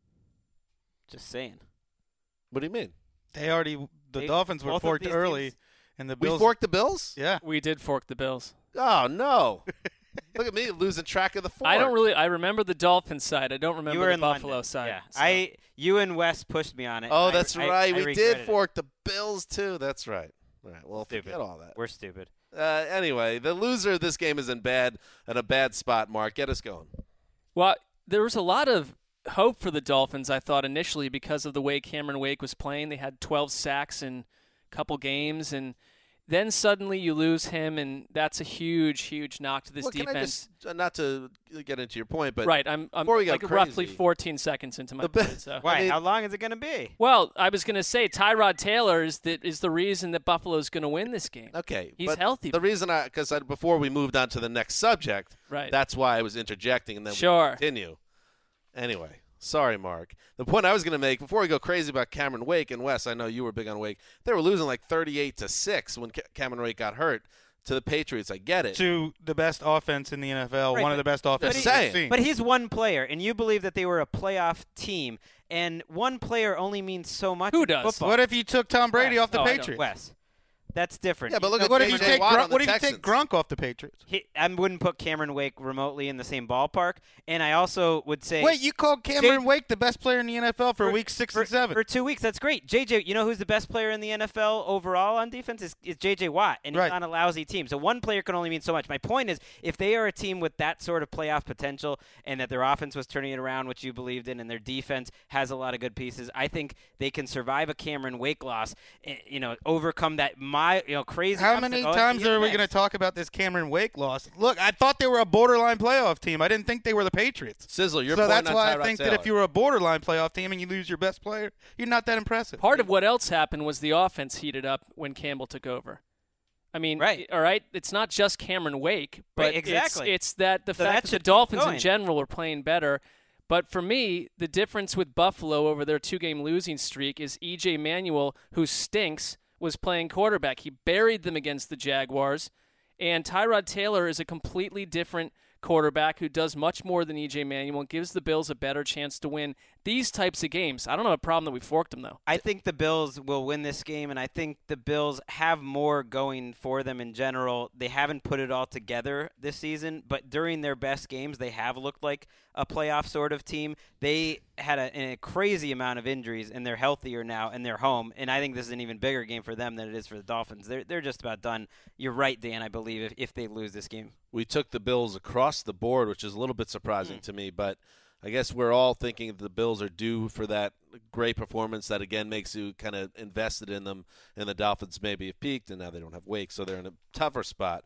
Speaker 2: Just saying.
Speaker 5: What do you mean?
Speaker 3: The Dolphins were forked early, and the Bills.
Speaker 5: We forked the Bills?
Speaker 3: Yeah.
Speaker 6: We did fork the Bills.
Speaker 5: Oh, no. Look at me losing track of the fork.
Speaker 6: I remember the Dolphins side. I don't remember the Buffalo
Speaker 2: London.
Speaker 6: side.
Speaker 2: Yeah.
Speaker 6: So.
Speaker 2: You and Wes pushed me on it.
Speaker 5: Oh, that's right. We did fork
Speaker 2: it.
Speaker 5: the Bills, too. That's right. All right. Well,
Speaker 2: stupid.
Speaker 5: forget all that.
Speaker 2: We're stupid.
Speaker 5: Anyway, the loser of this game is in a bad spot, Mark. Get us going.
Speaker 6: Well, there was a lot of hope for the Dolphins, I thought, initially because of the way Cameron Wake was playing. They had 12 sacks in a couple games, and then suddenly you lose him, and that's a huge, huge knock to this defense.
Speaker 5: Not to get into your point, but
Speaker 6: right, I'm like roughly 14 seconds into my point. So.
Speaker 2: Why? How long is it going to be?
Speaker 6: Well, I was going to say Tyrod Taylor is the reason that Buffalo's going to win this game.
Speaker 5: Okay,
Speaker 6: he's healthy.
Speaker 5: The reason before we moved on to the next subject,
Speaker 6: right?
Speaker 5: That's why I was interjecting, and then
Speaker 6: we
Speaker 5: continue. Anyway. Sorry, Mark. The point I was going to make before we go crazy about Cameron Wake and Wes, I know you were big on Wake. They were losing like 38-6 when Cameron Wake got hurt to the Patriots. I get it.
Speaker 3: To the best offense in the NFL,
Speaker 2: right,
Speaker 3: one of the best offenses
Speaker 5: we've
Speaker 3: seen.
Speaker 2: But he's one player, and you believe that they were a playoff team, and one player only means so much.
Speaker 6: Who
Speaker 2: in
Speaker 6: does?
Speaker 2: football.
Speaker 3: What if you took Tom Brady off the Patriots?
Speaker 2: Wes. That's different.
Speaker 5: Yeah, but look at
Speaker 3: what if you take
Speaker 5: Texans.
Speaker 3: Gronk off the Patriots?
Speaker 2: I wouldn't put Cameron Wake remotely in the same ballpark, and I also would say.
Speaker 3: Wait, you called Cameron Wake the best player in the NFL for weeks 6 and 7
Speaker 2: for 2 weeks. That's great. JJ, you know who's the best player in the NFL overall on defense is JJ Watt, and he's on a lousy team. So one player can only mean so much. My point is, if they are a team with that sort of playoff potential, and that their offense was turning it around, which you believed in, and their defense has a lot of good pieces, I think they can survive a Cameron Wake loss. Overcome that crazy.
Speaker 3: How many times are we going to talk about this Cameron Wake loss? Look, I thought they were a borderline playoff team. I didn't think they were the Patriots.
Speaker 5: Sizzler, you're
Speaker 3: so
Speaker 5: pointing
Speaker 3: that's
Speaker 5: on
Speaker 3: why
Speaker 5: Tyrod
Speaker 3: I think
Speaker 5: Taylor.
Speaker 3: that if you were a borderline playoff team and you lose your best player, you're not that impressive.
Speaker 6: Part of what else happened was the offense heated up when Campbell took over. I mean, all right, it's not just Cameron Wake, but
Speaker 2: exactly.
Speaker 6: it's that the fact that the Dolphins in general are playing better. But for me, the difference with Buffalo over their 2-game losing streak is E.J. Manuel, who stinks, was playing quarterback. He buried them against the Jaguars. And Tyrod Taylor is a completely different quarterback who does much more than E.J. Manuel and gives the Bills a better chance to win these types of games. I don't have a problem that we forked them, though.
Speaker 2: I think the Bills will win this game, and I think the Bills have more going for them in general. They haven't put it all together this season, but during their best games, they have looked like a playoff sort of team. They had a crazy amount of injuries, and they're healthier now, and they're home. And I think this is an even bigger game for them than it is for the Dolphins. They're just about done. You're right, Dan, I believe, if they lose this game.
Speaker 5: We took the Bills across the board, which is a little bit surprising to me, but I guess we're all thinking the Bills are due for that great performance that, again, makes you kind of invested in them, and the Dolphins maybe have peaked, and now they don't have Wake, so they're in a tougher spot.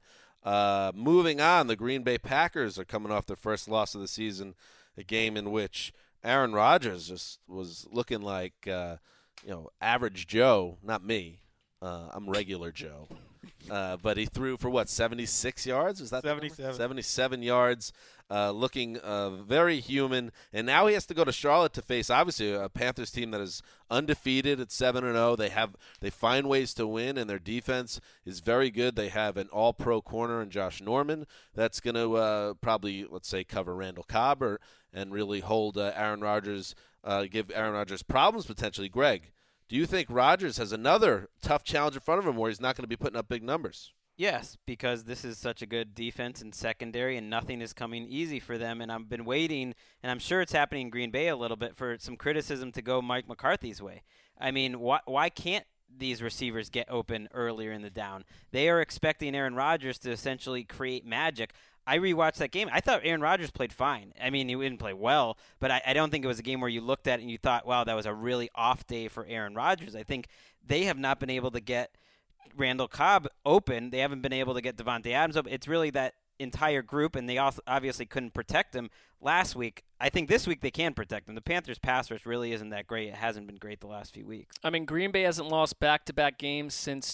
Speaker 5: Moving on, the Green Bay Packers are coming off their first loss of the season, a game in which Aaron Rodgers just was looking like, average Joe, not me. I'm regular Joe. But he threw for, 76 yards? Is that
Speaker 3: 77.
Speaker 5: 77 yards, looking very human. And now he has to go to Charlotte to face, obviously, a Panthers team that is undefeated at 7-0. They find ways to win, and their defense is very good. They have an all-pro corner in Josh Norman that's going to probably, let's say, cover Randall Cobb and really hold Aaron Rodgers, give Aaron Rodgers problems potentially. Greg, do you think Rodgers has another tough challenge in front of him where he's not going to be putting up big numbers?
Speaker 2: Yes, because this is such a good defense and secondary, and nothing is coming easy for them. And I've been waiting, and I'm sure it's happening in Green Bay a little bit, for some criticism to go Mike McCarthy's way. I mean, why can't these receivers get open earlier in the down? They are expecting Aaron Rodgers to essentially create magic. I rewatched that game. I thought Aaron Rodgers played fine. I mean, he didn't play well, but I don't think it was a game where you looked at it and you thought, wow, that was a really off day for Aaron Rodgers. I think they have not been able to get Randall Cobb open. They haven't been able to get Devontae Adams open. It's really that entire group, and they also obviously couldn't protect him last week. I think this week they can protect him. The Panthers' pass rush really isn't that great. It hasn't been great the last few weeks.
Speaker 6: I mean, Green Bay hasn't lost back-to-back games since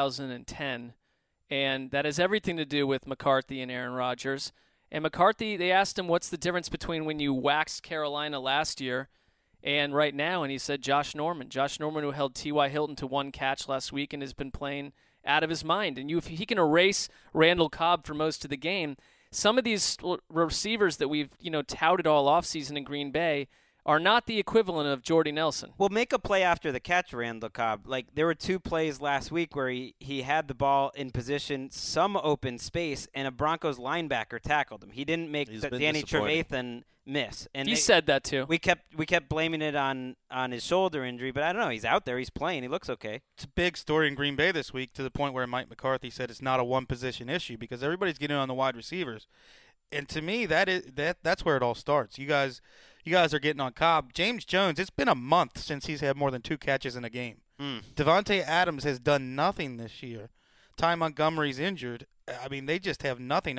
Speaker 6: 2010, and that has everything to do with McCarthy and Aaron Rodgers. And McCarthy, they asked him, what's the difference between when you waxed Carolina last year and right now? And he said Josh Norman. Josh Norman, who held T.Y. Hilton to one catch last week and has been playing out of his mind. And if he can erase Randall Cobb for most of the game, some of these receivers that we've touted all offseason in Green Bay are not the equivalent of Jordy Nelson.
Speaker 2: Well, make a play after the catch, Randall Cobb. Like, there were 2 plays last week where he had the ball in position, some open space, and a Broncos linebacker tackled him. He didn't make Danny Trevathan miss. And
Speaker 6: he said that too.
Speaker 2: We kept blaming it on his shoulder injury, but I don't know. He's out there. He's playing. He looks okay.
Speaker 3: It's a big story in Green Bay this week, to the point where Mike McCarthy said it's not a one-position issue because everybody's getting on the wide receivers. And to me, that's where it all starts. You guys are getting on Cobb. James Jones, it's been a month since he's had more than 2 catches in a game. Devontae Adams has done nothing this year. Ty Montgomery's injured. I mean, they just have nothing.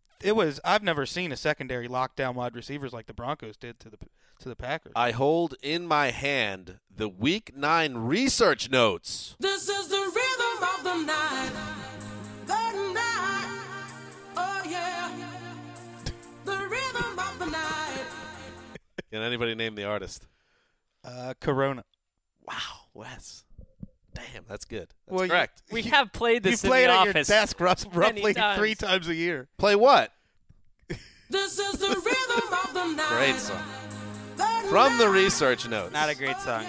Speaker 3: I've never seen a secondary lockdown wide receivers like the Broncos did to the Packers.
Speaker 5: I hold in my hand the Week 9 research notes.
Speaker 8: This is the rhythm of the night. The night. Oh, yeah. The rhythm of the night.
Speaker 5: Can anybody name the artist?
Speaker 3: Corona.
Speaker 5: Wow, Wes. Damn, that's good. That's
Speaker 3: Well,
Speaker 5: correct.
Speaker 6: We have played this
Speaker 3: You play
Speaker 6: in
Speaker 3: it
Speaker 6: the
Speaker 3: at
Speaker 6: office.
Speaker 3: your desk roughly
Speaker 6: times.
Speaker 3: 3 times a year.
Speaker 5: Play what?
Speaker 8: This is the rhythm of the night.
Speaker 5: Great song. From the research notes.
Speaker 2: Not a great song.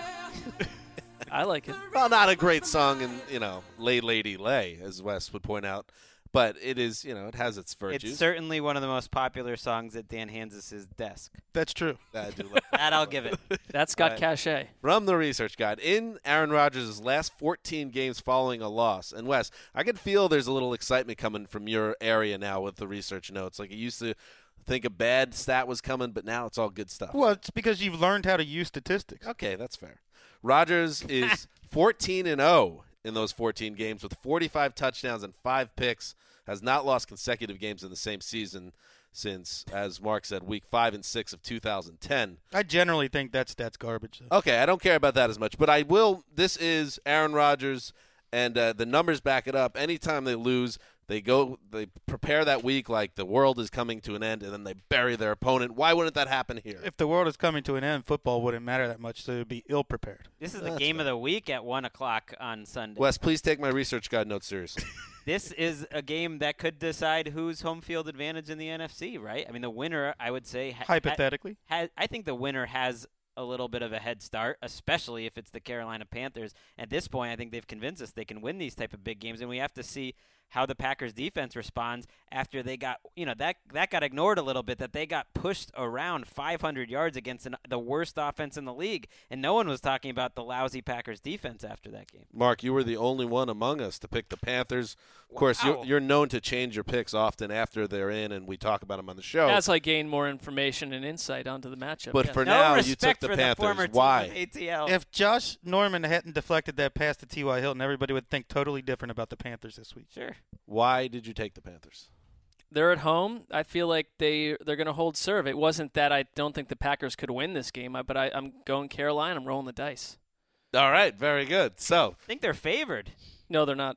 Speaker 6: I like it.
Speaker 5: Well, not a great song in, Lay Lady Lay, as Wes would point out. But it is, it has its virtues.
Speaker 2: It's certainly one of the most popular songs at Dan Hansis' desk.
Speaker 3: That's true.
Speaker 5: I do love
Speaker 2: That I'll give it.
Speaker 6: That's got cachet.
Speaker 5: From the research guide, in Aaron Rodgers' last 14 games following a loss, and Wes, I can feel there's a little excitement coming from your area now with the research notes. Like, you used to think a bad stat was coming, but now it's all good stuff.
Speaker 3: Well, it's because you've learned how to use statistics.
Speaker 5: Okay, that's fair. Rodgers is 14-0 in those 14 games with 45 touchdowns and 5 picks. Has not lost consecutive games in the same season since, as Mark said, week 5 and 6 of 2010.
Speaker 3: I generally think that stat's garbage, though.
Speaker 5: Okay, I don't care about that as much, but I will. This is Aaron Rodgers, and the numbers back it up. Anytime they lose, they prepare that week like the world is coming to an end, and then they bury their opponent. Why wouldn't that happen here?
Speaker 3: If the world is coming to an end, football wouldn't matter that much, so it would be ill-prepared.
Speaker 2: This is the game of the week at 1 o'clock on Sunday.
Speaker 5: Wes, please take my research guide notes seriously.
Speaker 2: This is a game that could decide whose home field advantage in the NFC, right? I mean, the winner, I would say,
Speaker 3: Hypothetically.
Speaker 2: I think the winner has a little bit of a head start, especially if it's the Carolina Panthers. At this point, I think they've convinced us they can win these type of big games, and we have to see how the Packers defense responds after they got, that got ignored a little bit, that they got pushed around 500 yards against the worst offense in the league, and no one was talking about the lousy Packers defense after that game.
Speaker 5: Mark, you were the only one among us to pick the Panthers. Of course,
Speaker 2: Wow.
Speaker 5: you're known to change your picks often after they're in, and we talk about them on the show.
Speaker 6: As I gain more information and insight onto the matchup.
Speaker 5: But
Speaker 6: yes.
Speaker 5: for
Speaker 2: No
Speaker 5: now, you took
Speaker 2: respect
Speaker 5: the
Speaker 2: for
Speaker 5: Panthers.
Speaker 2: the former team
Speaker 5: Why?
Speaker 2: of ATL.
Speaker 3: If Josh Norman hadn't deflected that pass to T.Y. Hilton, everybody would think totally different about the Panthers this week.
Speaker 2: Sure.
Speaker 5: Why did you take the Panthers?
Speaker 6: They're at home. I feel like they're going to hold serve. It wasn't that I don't think the Packers could win this game, but I'm going Carolina. I'm rolling the dice.
Speaker 5: All right, very good. So,
Speaker 2: I think they're favored.
Speaker 6: No, they're not.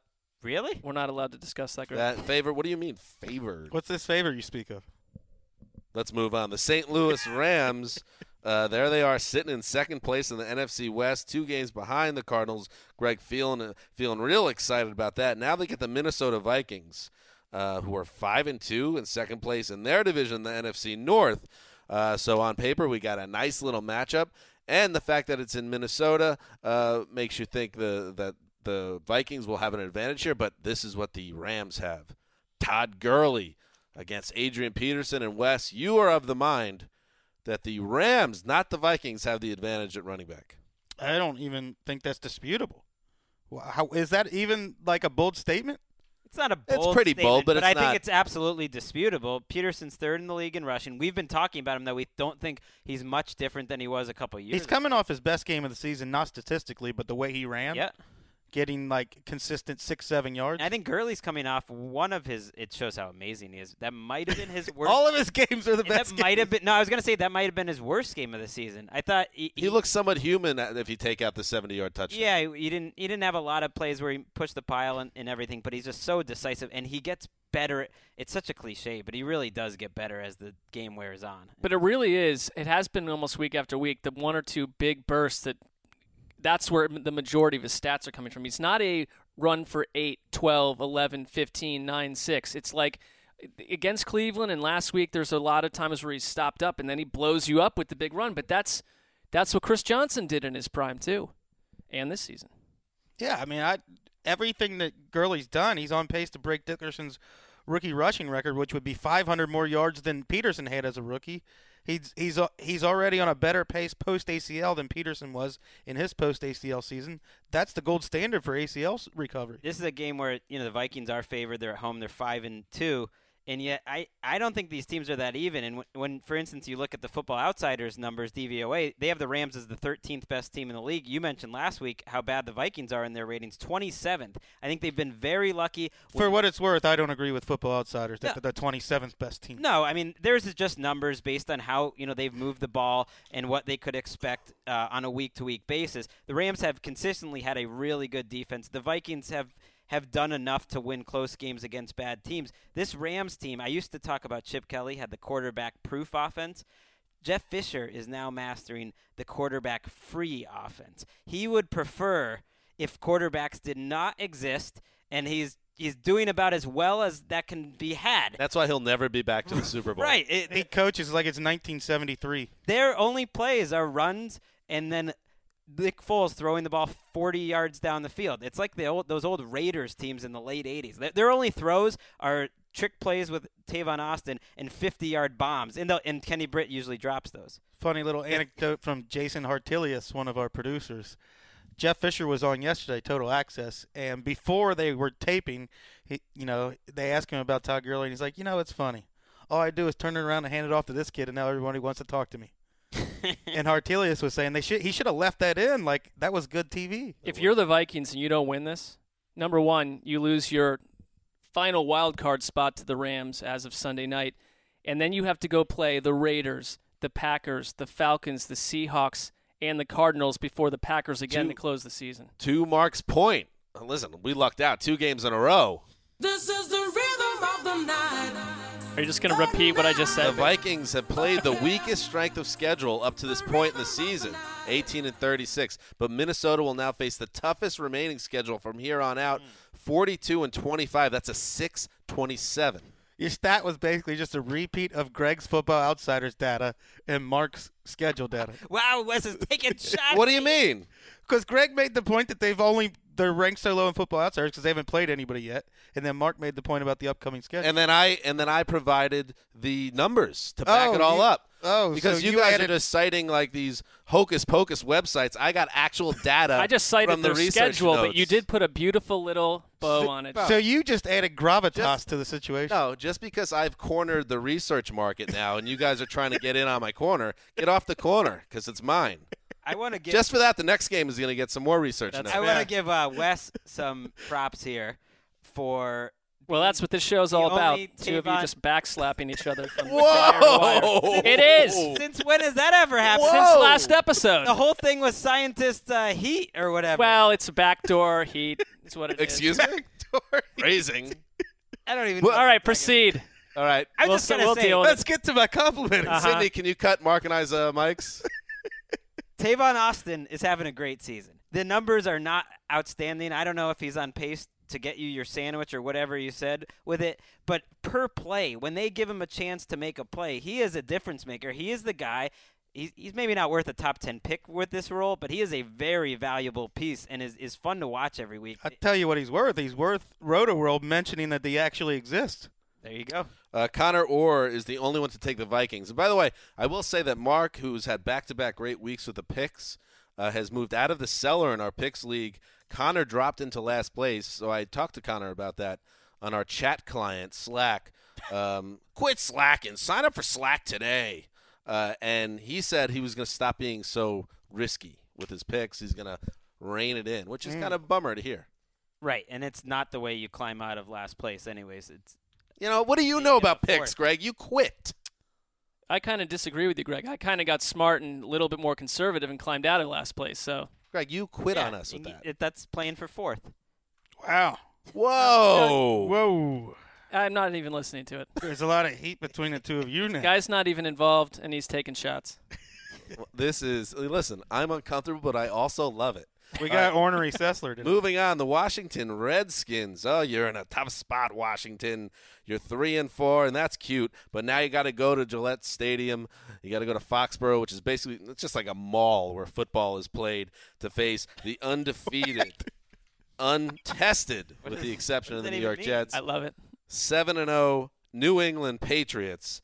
Speaker 2: Really?
Speaker 6: We're not allowed to discuss that. Greg.
Speaker 5: That favorite? What do you mean favored?
Speaker 3: What's this favor you speak of?
Speaker 5: Let's move on. The St. Louis Rams, there they are sitting in second place in the NFC West, 2 games behind the Cardinals. Greg feeling real excited about that. Now they get the Minnesota Vikings, who are 5-2 in second place in their division, the NFC North. So on paper, we got a nice little matchup. And the fact that it's in Minnesota makes you think that the Vikings will have an advantage here, but this is what the Rams have. Todd Gurley against Adrian Peterson and Wes. You are of the mind that the Rams, not the Vikings, have the advantage at running back.
Speaker 3: I don't even think that's disputable. How is that even like a bold statement?
Speaker 2: It's not a bold
Speaker 5: pretty
Speaker 2: statement,
Speaker 5: bold, but it's
Speaker 2: I
Speaker 5: not.
Speaker 2: think it's absolutely disputable. Peterson's third in the league in rushing. We've been talking about him that we don't think he's much different than he was a couple years ago.
Speaker 3: He's coming off his best game of the season, not statistically, but the way he ran.
Speaker 2: Yeah.
Speaker 3: Getting like consistent 6-7 yards.
Speaker 2: I think Gurley's coming off one of his. It shows how amazing he is. That might have been his worst.
Speaker 3: All of his games are the best.
Speaker 2: That might have been. No, I was going to say that might have been his worst game of the season. I thought
Speaker 5: He looks somewhat human if you take out the 70-yard touchdown.
Speaker 2: Yeah, he didn't have a lot of plays where he pushed the pile and everything, but he's just so decisive, and he gets better. It's such a cliche, but he really does get better as the game wears on.
Speaker 6: But it really is. It has been almost week after week, the 1 or 2 big bursts that's where the majority of his stats are coming from. He's not a run for 8, 12, 11, 15, 9, 6. It's like against Cleveland and last week there's a lot of times where he's stopped up and then he blows you up with the big run. But that's what Chris Johnson did in his prime too, and this season.
Speaker 3: Yeah, I mean, everything that Gurley's done, he's on pace to break Dickerson's rookie rushing record, which would be 500 more yards than Peterson had as a rookie. He's already on a better pace post ACL than Peterson was in his post ACL season. That's the gold standard for ACL recovery.
Speaker 2: This is a game where the Vikings are favored. They're at home. They're 5-2. And yet, I don't think these teams are that even. And when, for instance, you look at the Football Outsiders numbers, DVOA, they have the Rams as the 13th best team in the league. You mentioned last week how bad the Vikings are in their ratings, 27th. I think they've been very lucky.
Speaker 3: For what it's worth, I don't agree with Football Outsiders that they're the 27th best team.
Speaker 2: No, I mean, theirs is just numbers based on how they've moved the ball and what they could expect on a week-to-week basis. The Rams have consistently had a really good defense. The Vikings have done enough to win close games against bad teams. This Rams team, I used to talk about Chip Kelly, had the quarterback-proof offense. Jeff Fisher is now mastering the quarterback-free offense. He would prefer if quarterbacks did not exist, and he's doing about as well as that can be had.
Speaker 5: That's why he'll never be back to the Super Bowl.
Speaker 2: Right.
Speaker 3: He coaches like it's 1973.
Speaker 2: Their only plays are runs and then Nick Foles throwing the ball 40 yards down the field. It's like those old Raiders teams in the late 80s. Their only throws are trick plays with Tavon Austin and 50-yard bombs. And Kenny Britt usually drops those.
Speaker 3: Funny little anecdote from Jason Hartilius, one of our producers. Jeff Fisher was on yesterday, Total Access, and before they were taping, they asked him about Todd Gurley, and he's like, it's funny. All I do is turn it around and hand it off to this kid, and now everybody wants to talk to me. And Hartilius was saying he should have left that in. Like, that was good TV.
Speaker 6: If you're the Vikings and you don't win this, number one, you lose your final wild card spot to the Rams as of Sunday night, and then you have to go play the Raiders, the Packers, the Falcons, the Seahawks, and the Cardinals before the Packers again to close the season.
Speaker 5: To Mark's point, listen, we lucked out 2 games in a row.
Speaker 8: This is the rhythm of the night.
Speaker 6: Are you just going to repeat what I just said?
Speaker 5: The Vikings have played the weakest strength of schedule up to this point in the season, 18-36. But Minnesota will now face the toughest remaining schedule from here on out, 42-25. That's a 6-27.
Speaker 3: Your stat was basically just a repeat of Greg's Football Outsiders data and Mark's schedule data.
Speaker 2: Wow, Wes is taking shots.
Speaker 5: What do you mean?
Speaker 3: Because Greg made the point that they're ranked so low in Football Outsiders because they haven't played anybody yet, and then Mark made the point about the upcoming schedule.
Speaker 5: And then I provided the numbers to back it all up.
Speaker 3: Oh,
Speaker 5: because
Speaker 3: so
Speaker 5: you guys are just citing like these hocus pocus websites. I got actual data.
Speaker 6: I just cited
Speaker 5: from the
Speaker 6: their
Speaker 5: research
Speaker 6: schedule,
Speaker 5: notes.
Speaker 6: but you did put a beautiful little bow on it.
Speaker 3: So you just added gravitas to the situation.
Speaker 5: No, just because I've cornered the research market now, and you guys are trying to get in on my corner, get off the corner because it's mine.
Speaker 2: I want to give
Speaker 5: Just for that, the next game is going to get some more research.
Speaker 2: I want to give Wes some props here for.
Speaker 6: Well, that's what this show's all about.
Speaker 2: only
Speaker 6: Two of you
Speaker 2: Tavon-
Speaker 6: just backslapping each other from
Speaker 5: Whoa!
Speaker 6: wire to wire. It is.
Speaker 2: Since when has that ever happened?
Speaker 6: Since last episode.
Speaker 2: The whole thing was scientist heat or whatever.
Speaker 6: Well, it's a backdoor heat. It's what it is.
Speaker 5: Excuse me?
Speaker 3: story.
Speaker 5: Phrasing.
Speaker 2: I don't even.
Speaker 6: All right, proceed.
Speaker 5: All right.
Speaker 2: I'm
Speaker 6: We'll
Speaker 2: just
Speaker 6: s-
Speaker 2: gonna
Speaker 6: we'll
Speaker 2: say,
Speaker 6: deal with
Speaker 3: Let's get to my compliment.
Speaker 5: Sydney, can you cut Mark and I's mics?
Speaker 2: Tavon Austin is having a great season. The numbers are not outstanding. I don't know if he's on pace to get you your sandwich or whatever you said with it, but per play, when they give him a chance to make a play, he is a difference maker. He is the guy. He's maybe not worth a top 10 pick with this role, but he is a very valuable piece and is fun to watch every week.
Speaker 3: I'll tell you what he's worth. He's worth Roto-World mentioning that he actually exists.
Speaker 2: There you go.
Speaker 5: Connor Orr is the only one to take the Vikings. And by the way, I will say that Mark, who's had back-to-back great weeks with the picks, has moved out of the cellar in our picks league. Connor dropped into last place, so I talked to Connor about that on our chat client, Slack. Quit slacking. Sign up for Slack today. And he said he was going to stop being so risky with his picks. He's going to rein it in, which is kind of a bummer to hear.
Speaker 2: Right, and it's not the way you climb out of last place anyways. It's
Speaker 5: What do you know about
Speaker 2: fourth.
Speaker 5: picks, Greg? You quit.
Speaker 6: I kind of disagree with you, Greg. I kind of got smart and a little bit more conservative and climbed out of last place. So
Speaker 5: Greg, you quit on us with
Speaker 2: and
Speaker 5: that.
Speaker 2: that's playing for fourth.
Speaker 3: Wow.
Speaker 5: Whoa.
Speaker 3: Whoa.
Speaker 6: I'm not even listening to it.
Speaker 3: There's a lot of heat between the two of you now.
Speaker 6: Guy's not even involved, and he's taking shots.
Speaker 5: Listen, I'm uncomfortable, but I also love it.
Speaker 3: We got ornery Sessler today.
Speaker 5: Moving on, the Washington Redskins. Oh, you're in a tough spot, Washington. You're 3-4, and that's cute. But now you got to go to Gillette Stadium. You got to go to Foxborough, which is basically it's just like a mall where football is played, to face the undefeated, untested, with the exception of the New York Jets,
Speaker 6: I love it.
Speaker 5: 7-0 New England Patriots.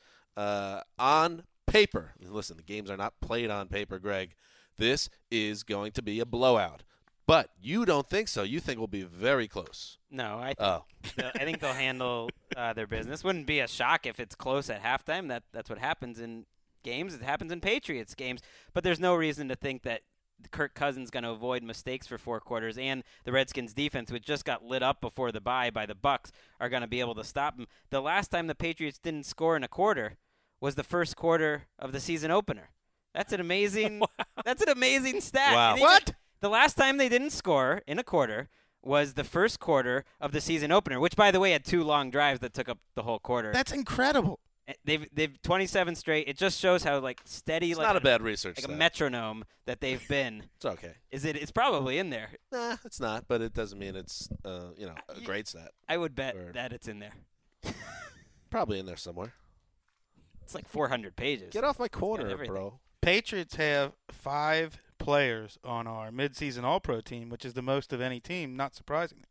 Speaker 5: On paper, listen, the games are not played on paper, Greg. This is going to be a blowout. But you don't think so. You think we'll be very close.
Speaker 2: No, I
Speaker 5: Oh.
Speaker 2: think they'll handle their business. Wouldn't be a shock if it's close at halftime. That's what happens in games. It happens in Patriots games. But there's no reason to think that Kirk Cousins going to avoid mistakes for 4 quarters, and the Redskins defense, which just got lit up before the bye by the Bucks, are going to be able to stop them. The last time the Patriots didn't score in a quarter was the first quarter of the season opener. That's an amazing. That's an amazing stat.
Speaker 5: Wow.
Speaker 2: And even
Speaker 3: What?
Speaker 2: The last time they didn't score in a quarter was the first quarter of the season opener, which, by the way, had 2 long drives that took up the whole quarter.
Speaker 3: That's incredible.
Speaker 2: They've 27 straight. It just shows how steady,
Speaker 5: It's
Speaker 2: like
Speaker 5: not a bad research
Speaker 2: like
Speaker 5: stat.
Speaker 2: a metronome that they've been.
Speaker 5: It's okay.
Speaker 2: It's probably in there.
Speaker 5: Nah, it's not, but it doesn't mean it's a great stat.
Speaker 2: I would bet
Speaker 5: Word.
Speaker 2: that it's in there.
Speaker 5: Probably in there somewhere.
Speaker 2: It's like 400 pages.
Speaker 5: Get off my corner,
Speaker 2: everything.
Speaker 5: bro.
Speaker 3: Patriots have 5 players on our midseason All-Pro team, which is the most of any team, not surprisingly.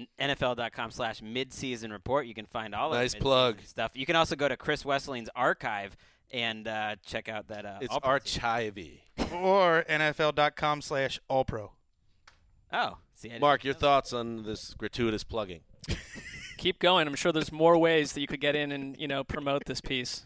Speaker 2: NFL.com/midseason report. You can find all
Speaker 5: Nice
Speaker 2: of
Speaker 5: plug.
Speaker 2: stuff. You can also go to Chris Wesseling's archive and check out that.
Speaker 5: It's
Speaker 2: All-Pro team.
Speaker 5: archivy.
Speaker 3: Or NFL.com/All-Pro.
Speaker 2: Oh, see, I didn't
Speaker 5: Mark, your
Speaker 2: know that.
Speaker 5: thoughts on this gratuitous plugging?
Speaker 6: Keep going. I'm sure there's more ways that you could get in and promote this piece.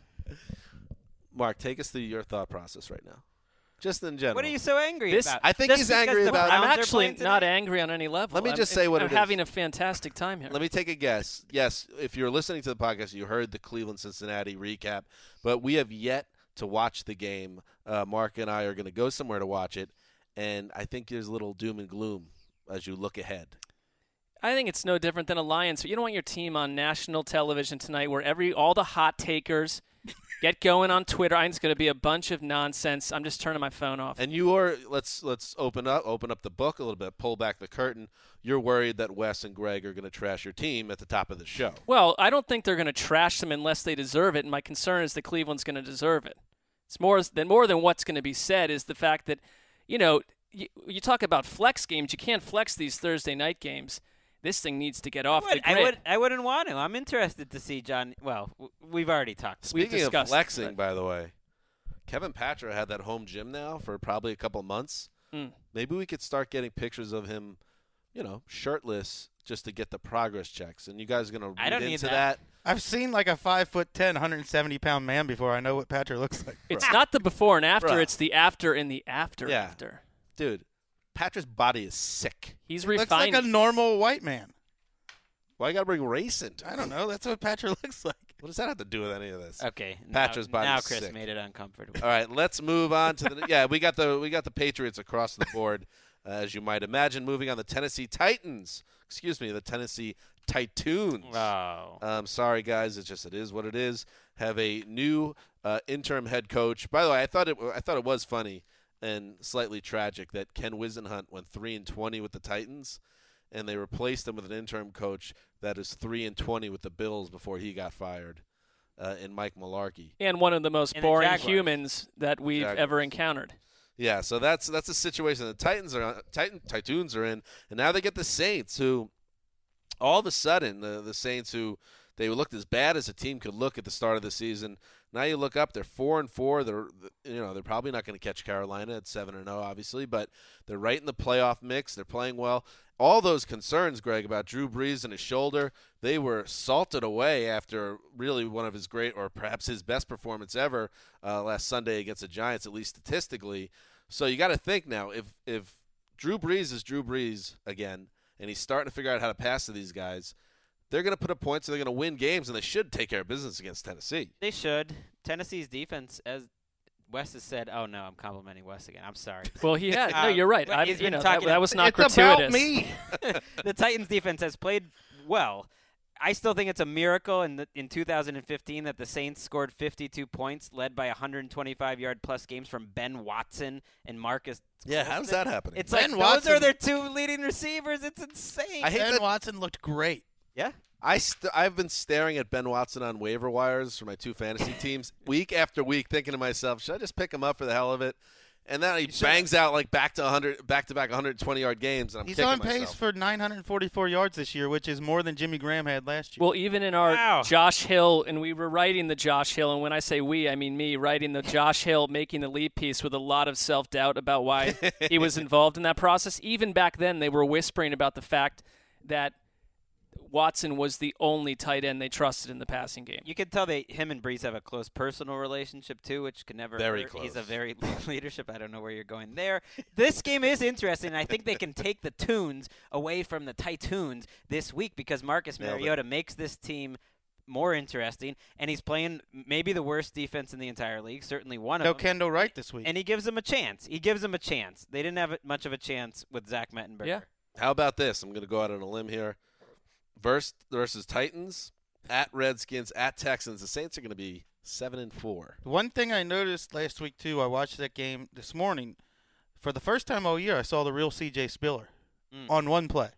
Speaker 5: Mark, take us through your thought process right now. Just in general.
Speaker 2: What are you so angry
Speaker 6: This-
Speaker 2: about?
Speaker 5: I think
Speaker 2: Just
Speaker 5: he's
Speaker 2: because
Speaker 5: angry
Speaker 2: the
Speaker 5: about-
Speaker 2: Browns
Speaker 6: I'm
Speaker 2: are
Speaker 6: actually
Speaker 2: playing
Speaker 6: not
Speaker 2: today?
Speaker 6: angry on any level.
Speaker 5: Let me just say what
Speaker 6: I'm
Speaker 5: it is.
Speaker 6: having a fantastic time here.
Speaker 5: Let me take a guess. Yes, if you're listening to the podcast, you heard the Cleveland-Cincinnati recap, but we have yet to watch the game. Mark and I are going to go somewhere to watch it, and I think there's a little doom and gloom as you look ahead.
Speaker 6: I think it's no different than a Lions. You don't want your team on national television tonight where all the hot takers get going on Twitter. It's going to be a bunch of nonsense. I'm just turning my phone off.
Speaker 5: And you are let's open up the book a little bit, pull back the curtain. You're worried that Wes and Greg are going to trash your team at the top of the show.
Speaker 6: Well, I don't think they're going to trash them unless they deserve it, and my concern is that Cleveland's going to deserve it. It's more than what's going to be said is the fact that, you talk about flex games. You can't flex these Thursday night games. This thing needs to get off the grid.
Speaker 2: I wouldn't want to. I'm interested to see John. Well, we've already talked.
Speaker 6: We've
Speaker 5: Speaking of
Speaker 6: discussed
Speaker 5: flexing,
Speaker 6: it.
Speaker 5: by the way, Kevin Patra had that home gym now for probably a couple months. Maybe we could start getting pictures of him, shirtless, just to get the progress checks. And you guys are going to
Speaker 2: I
Speaker 5: read
Speaker 2: don't need
Speaker 5: into
Speaker 2: that.
Speaker 3: I've seen like a 5'10", 170-pound man before. I know what Patrick looks like.
Speaker 6: It's not the before and after.
Speaker 5: Bro.
Speaker 6: It's the after and the after
Speaker 5: Yeah.
Speaker 6: after.
Speaker 5: Dude, Patra's body is sick.
Speaker 6: He's
Speaker 3: Looks like
Speaker 6: refining.
Speaker 3: a normal white man.
Speaker 5: Why you got to bring race into it?
Speaker 3: I don't know. That's what Patrick looks like.
Speaker 5: What does that have to do with any of this?
Speaker 2: Okay.
Speaker 5: Patra's body's
Speaker 2: now Chris
Speaker 5: sick.
Speaker 2: made it uncomfortable.
Speaker 5: All right, let's move on to the. Yeah, we got the Patriots across the board. as you might imagine. Moving on, the Tennessee Titans. Excuse me, the Tennessee Titans.
Speaker 2: Wow.
Speaker 5: Sorry, guys. It is what it is. Have a new interim head coach. By the way, I thought it was funny and slightly tragic that Ken Wisenhunt went 3-20 with the Titans, and they replaced him with an interim coach that is 3-20 with the Bills before he got fired, in Mike Mularkey.
Speaker 6: And one of the most
Speaker 2: And the
Speaker 6: boring
Speaker 2: Jaguars.
Speaker 6: humans that we've
Speaker 5: Jaguars.
Speaker 6: ever encountered.
Speaker 5: Yeah, so that's the situation the Titans are in, and now they get the Saints, who all of a sudden the Saints, who they looked as bad as a team could look at the start of the season. Now you look up, they're 4-4. They're probably not going to catch Carolina at 7-0, obviously, but they're right in the playoff mix. They're playing well. All those concerns, Greg, about Drew Brees and his shoulder, they were salted away after really one of his great, or perhaps his best performance ever last Sunday against the Giants, at least statistically. So you got to think now, if Drew Brees is Drew Brees again, and he's starting to figure out how to pass to these guys, they're going to put up points and they're going to win games, and they should take care of business against Tennessee.
Speaker 2: They should. Tennessee's defense, as Wes has said, oh no, I'm complimenting Wes again. I'm sorry.
Speaker 6: Well, he had. No, you're right.
Speaker 2: He's been talking
Speaker 6: that was not
Speaker 3: It's
Speaker 6: gratuitous.
Speaker 3: about me.
Speaker 2: The Titans defense has played well. I still think it's a miracle in 2015 that the Saints scored 52 points, led by 125-yard plus games from Ben Watson and Marcus.
Speaker 5: Yeah, how's that happening?
Speaker 2: It's
Speaker 3: Ben
Speaker 2: like
Speaker 3: Watson-
Speaker 2: those are their two leading receivers. It's insane.
Speaker 5: I hate
Speaker 3: Ben
Speaker 5: that-
Speaker 3: Watson looked great.
Speaker 2: Yeah.
Speaker 5: I've been staring at Ben Watson on waiver wires for my two fantasy teams week after week, thinking to myself, should I just pick him up for the hell of it? And then he bangs out like back-to-back 120-yard games, and I'm
Speaker 3: He's
Speaker 5: kicking
Speaker 3: on pace
Speaker 5: myself.
Speaker 3: for 944 yards this year, which is more than Jimmy Graham had last year.
Speaker 6: Well, even in our
Speaker 2: Wow.
Speaker 6: Josh Hill, and we were writing the Josh Hill, and when I say we, I mean me, writing the Josh Hill making the leap piece with a lot of self-doubt about why he was involved in that process. Even back then, they were whispering about the fact that Watson was the only tight end they trusted in the passing game.
Speaker 2: You can tell him and Brees have a close personal relationship too, which can never
Speaker 5: Very
Speaker 2: hurt.
Speaker 5: close.
Speaker 2: He's a very leadership. I don't know where you're going there. This game is interesting. And I think they can take the Tunes away from the Titans this week because Marcus
Speaker 5: Nailed it.
Speaker 2: Mariota makes this team more interesting, and he's playing maybe the worst defense in the entire league, certainly one
Speaker 3: No
Speaker 2: of them.
Speaker 3: Kendall Wright this week.
Speaker 2: And he gives them a chance. They didn't have much of a chance with Zach Mettenberger.
Speaker 6: Yeah.
Speaker 5: How about this? I'm going to go out on a limb here. Versus Titans, at Redskins, at Texans. The Saints are going to be 7-4.
Speaker 3: One thing I noticed last week, too, I watched that game this morning. For the first time all year, I saw the real C.J. Spiller on one play.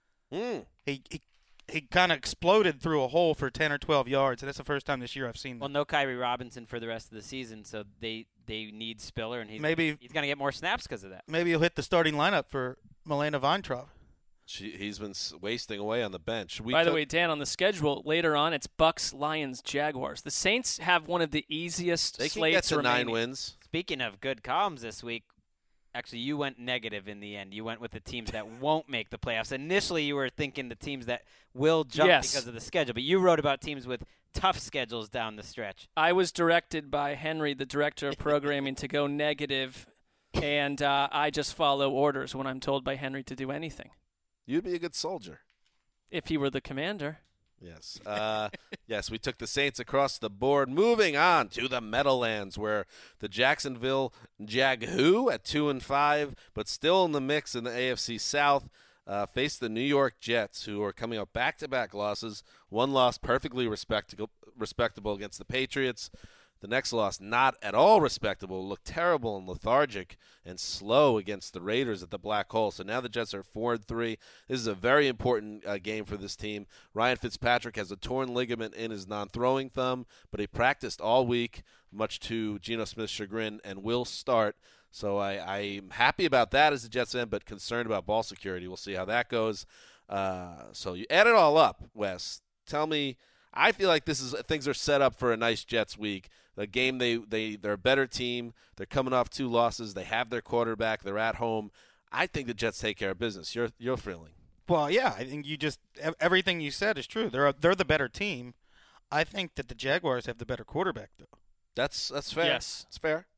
Speaker 3: He kind of exploded through a hole for 10 or 12 yards, and that's the first time this year I've seen
Speaker 2: Well,
Speaker 3: that.
Speaker 2: no Kyrie Robinson for the rest of the season, so they need Spiller, and he's
Speaker 3: Maybe
Speaker 2: going to get more snaps because of that.
Speaker 3: maybe he'll hit the starting lineup for Milena Weintraub.
Speaker 5: He's been wasting away on the bench.
Speaker 6: By the way, Dan, on the schedule later on, it's Bucks, Lions, Jaguars. The Saints have one of the easiest
Speaker 5: they can
Speaker 6: slates
Speaker 5: get to
Speaker 6: remaining.
Speaker 5: 9 wins.
Speaker 2: Speaking of good columns this week, actually, you went negative in the end. You went with the teams that won't make the playoffs. Initially, you were thinking the teams that will jump
Speaker 6: Yes.
Speaker 2: because of the schedule, but you wrote about teams with tough schedules down the stretch.
Speaker 6: I was directed by Henry, the director of programming, to go negative, and I just follow orders when I'm told by Henry to do anything.
Speaker 5: You'd be a good soldier.
Speaker 6: If he were the commander.
Speaker 5: Yes. Yes, we took the Saints across the board. Moving on to the Meadowlands, where the Jacksonville Jaguars at 2-5, but still in the mix in the AFC South, face the New York Jets, who are coming up back-to-back losses. One loss perfectly respectable against the Patriots. The next loss, not at all respectable, looked terrible and lethargic and slow against the Raiders at the Black Hole. So now the Jets are 4-3. This is a very important game for this team. Ryan Fitzpatrick has a torn ligament in his non-throwing thumb, but he practiced all week, much to Geno Smith's chagrin, and will start. So I'm happy about that as a Jets fan, but concerned about ball security. We'll see how that goes. So you add it all up, Wes. Tell me, I feel like things are set up for a nice Jets week. The game they're a better team. They're coming off 2 losses. They have their quarterback. They're at home. I think the Jets take care of business. You're feeling.
Speaker 3: Well, yeah, I think everything you said is true. They're the better team. I think that the Jaguars have the better quarterback, though.
Speaker 5: That's fair.
Speaker 6: Yes.
Speaker 5: It's fair.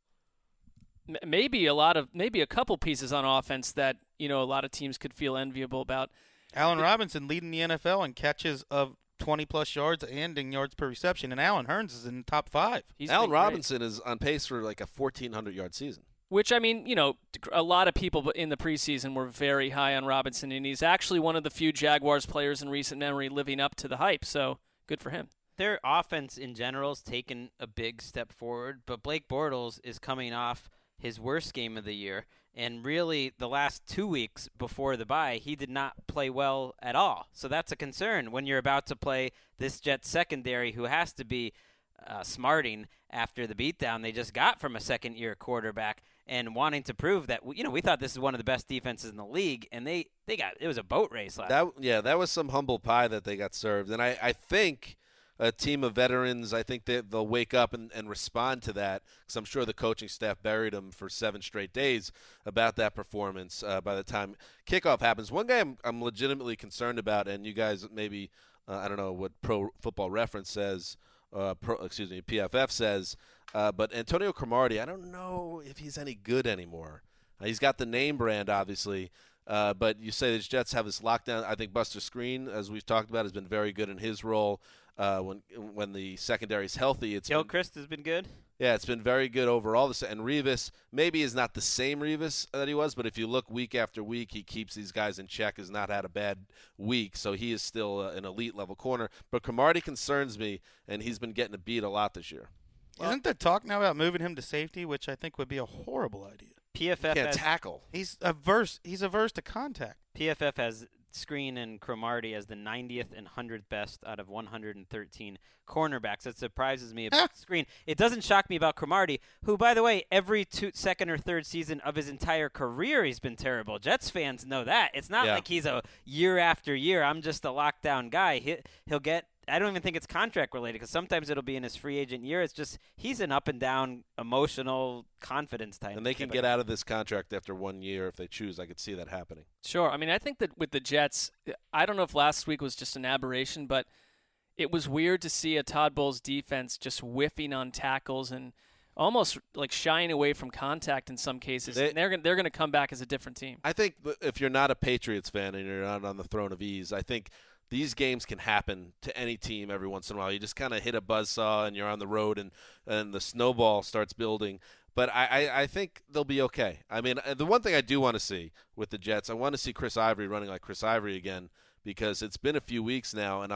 Speaker 6: Maybe a couple pieces on offense that a lot of teams could feel enviable about.
Speaker 3: Allen Robinson leading the NFL in catches of 20-plus yards and in yards per reception, and Allen Hurns is in the top 5.
Speaker 6: He's
Speaker 5: Allen
Speaker 6: been great.
Speaker 5: Robinson is on pace for like a 1,400-yard season.
Speaker 6: Which, I mean, a lot of people in the preseason were very high on Robinson, and he's actually one of the few Jaguars players in recent memory living up to the hype, so good for him.
Speaker 2: Their offense in general has taken a big step forward, but Blake Bortles is coming off his worst game of the year, and really the last 2 weeks before the bye, he did not play well at all. So that's a concern when you're about to play this Jets secondary who has to be smarting after the beatdown they just got from a second-year quarterback and wanting to prove that, we thought this is one of the best defenses in the league, and it was a boat race last night.
Speaker 5: Yeah, that was some humble pie that they got served. And I think a team of veterans, I think they'll wake up and respond to that, because I'm sure the coaching staff buried them for 7 straight days about that performance by the time kickoff happens. One guy I'm legitimately concerned about, and you guys maybe, I don't know what Pro Football Reference says, PFF says, but Antonio Cromartie, I don't know if he's any good anymore. He's got the name brand, obviously, but you say the Jets have this lockdown. I think Buster Skrine, as we've talked about, has been very good in his role when the secondary is healthy.
Speaker 2: Gilchrist has been good.
Speaker 5: Yeah, it's been very good overall. And Revis maybe is not the same Revis that he was, but if you look week after week, he keeps these guys in check, has not had a bad week, so he is still an elite-level corner. But Cromartie concerns me, and he's been getting beat a lot this year.
Speaker 3: Isn't there talk now about moving him to safety, which I think would be a horrible idea?
Speaker 2: PFF
Speaker 5: Can't tackle.
Speaker 3: He's averse to contact.
Speaker 2: PFF has Skrine and Cromartie as the 90th and 100th best out of 113 cornerbacks. It surprises me about Skrine. It doesn't shock me about Cromartie, who, by the way, every second or third season of his entire career he's been terrible. Jets fans know that. It's not like he's a year after year, I'm just a lockdown guy. He'll get – I don't even think it's contract related, because sometimes it'll be in his free agent year. It's just he's an up and down emotional confidence type.
Speaker 5: And they can get out of this contract after 1 year if they choose. I could see that happening.
Speaker 6: Sure. I mean, I think that with the Jets, I don't know if last week was just an aberration, but it was weird to see a Todd Bowles defense just whiffing on tackles and almost like shying away from contact in some cases. And they're going to come back as a different team.
Speaker 5: I think if you're not a Patriots fan and you're not on the throne of ease, I think these games can happen to any team every once in a while. You just kind of hit a buzzsaw and you're on the road and the snowball starts building. But I think they'll be okay. I mean, the one thing I do want to see with the Jets, I want to see Chris Ivory running like Chris Ivory again, because it's been a few weeks now, and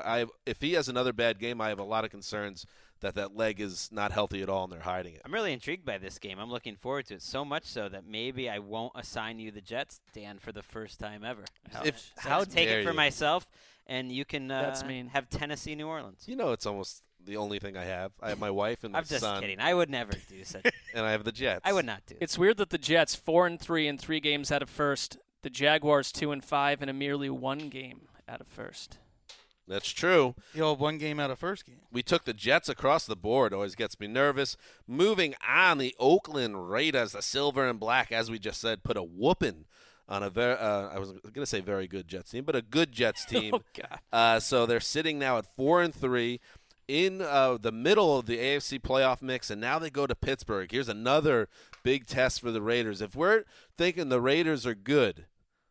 Speaker 5: if he has another bad game, I have a lot of concerns that leg is not healthy at all and they're hiding it.
Speaker 2: I'm really intrigued by this game. I'm looking forward to it so much so that maybe I won't assign you the Jets, Dan, for the first time ever. I'll take it for myself, and you can have Tennessee, New Orleans.
Speaker 5: It's almost the only thing I have. I have my wife and my son.
Speaker 2: I'm just kidding. I would never do such.
Speaker 5: And I have the Jets.
Speaker 2: I would not do.
Speaker 6: It's weird that the Jets 4-3 in 3 games out of first. The Jaguars 2-5 in a merely 1 game out of first.
Speaker 5: That's true.
Speaker 3: The old 1 game out of first game.
Speaker 5: We took the Jets across the board. Always gets me nervous. Moving on, the Oakland Raiders, the silver and black, as we just said, put a whooping on a I was going to say very good Jets team, but a good Jets team.
Speaker 6: Oh, God.
Speaker 5: So they're sitting now at 4-3 in the middle of the AFC playoff mix, and now they go to Pittsburgh. Here's another big test for the Raiders. If we're thinking the Raiders are good,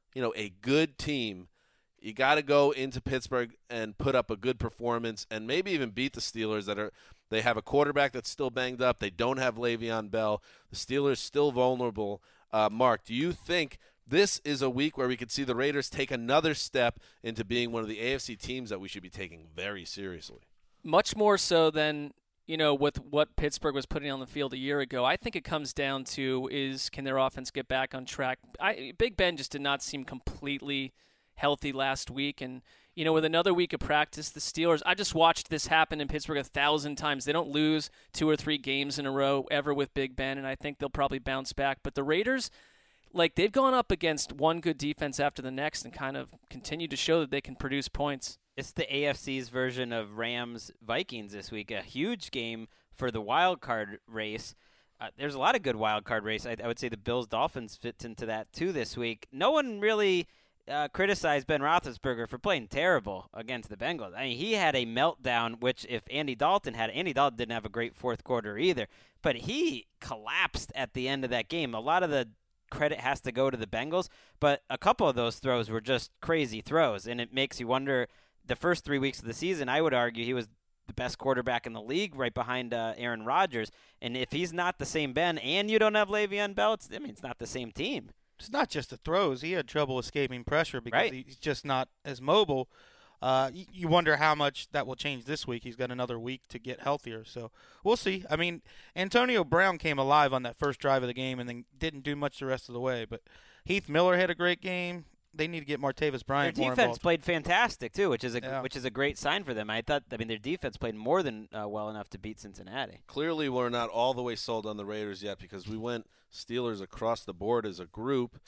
Speaker 5: a good team, you got to go into Pittsburgh and put up a good performance and maybe even beat the Steelers. They have a quarterback that's still banged up. They don't have Le'Veon Bell. The Steelers still vulnerable. Mark, do you think this is a week where we could see the Raiders take another step into being one of the AFC teams that we should be taking very seriously?
Speaker 6: Much more so than, with what Pittsburgh was putting on the field a year ago. I think it comes down to can their offense get back on track? Big Ben just did not seem completely healthy last week, and with another week of practice, the Steelers, I just watched this happen in Pittsburgh 1,000 times. They don't lose 2 or 3 games in a row ever with Big Ben, and I think they'll probably bounce back. But the Raiders, they've gone up against one good defense after the next and kind of continue to show that they can produce points.
Speaker 2: It's the AFC's version of Rams-Vikings this week, a huge game for the wild card race. There's a lot of good wild card race. I would say the Bills-Dolphins fit into that too this week. No one really criticized Ben Roethlisberger for playing terrible against the Bengals. I mean, he had a meltdown, which if Andy Dalton didn't have a great fourth quarter either, but he collapsed at the end of that game. A lot of the credit has to go to the Bengals, but a couple of those throws were just crazy throws, and it makes you wonder. The first 3 weeks of the season, I would argue he was the best quarterback in the league, right behind Aaron Rodgers. And if he's not the same Ben, and you don't have Le'Veon Bell, it's not the same team.
Speaker 3: It's not just the throws. He had trouble escaping pressure because
Speaker 2: Right.
Speaker 3: he's just not as mobile. You wonder how much that will change this week. He's got another week to get healthier, so we'll see. I mean, Antonio Brown came alive on that first drive of the game and then didn't do much the rest of the way. But Heath Miller had a great game. They need to get Martavis Bryant
Speaker 2: Their
Speaker 3: more
Speaker 2: defense
Speaker 3: involved.
Speaker 2: played fantastic too, which is a
Speaker 3: Yeah.
Speaker 2: which is a great sign for them. Their defense played more than well enough to beat Cincinnati.
Speaker 5: Clearly, we're not all the way sold on the Raiders yet because we went Steelers across the board as a group.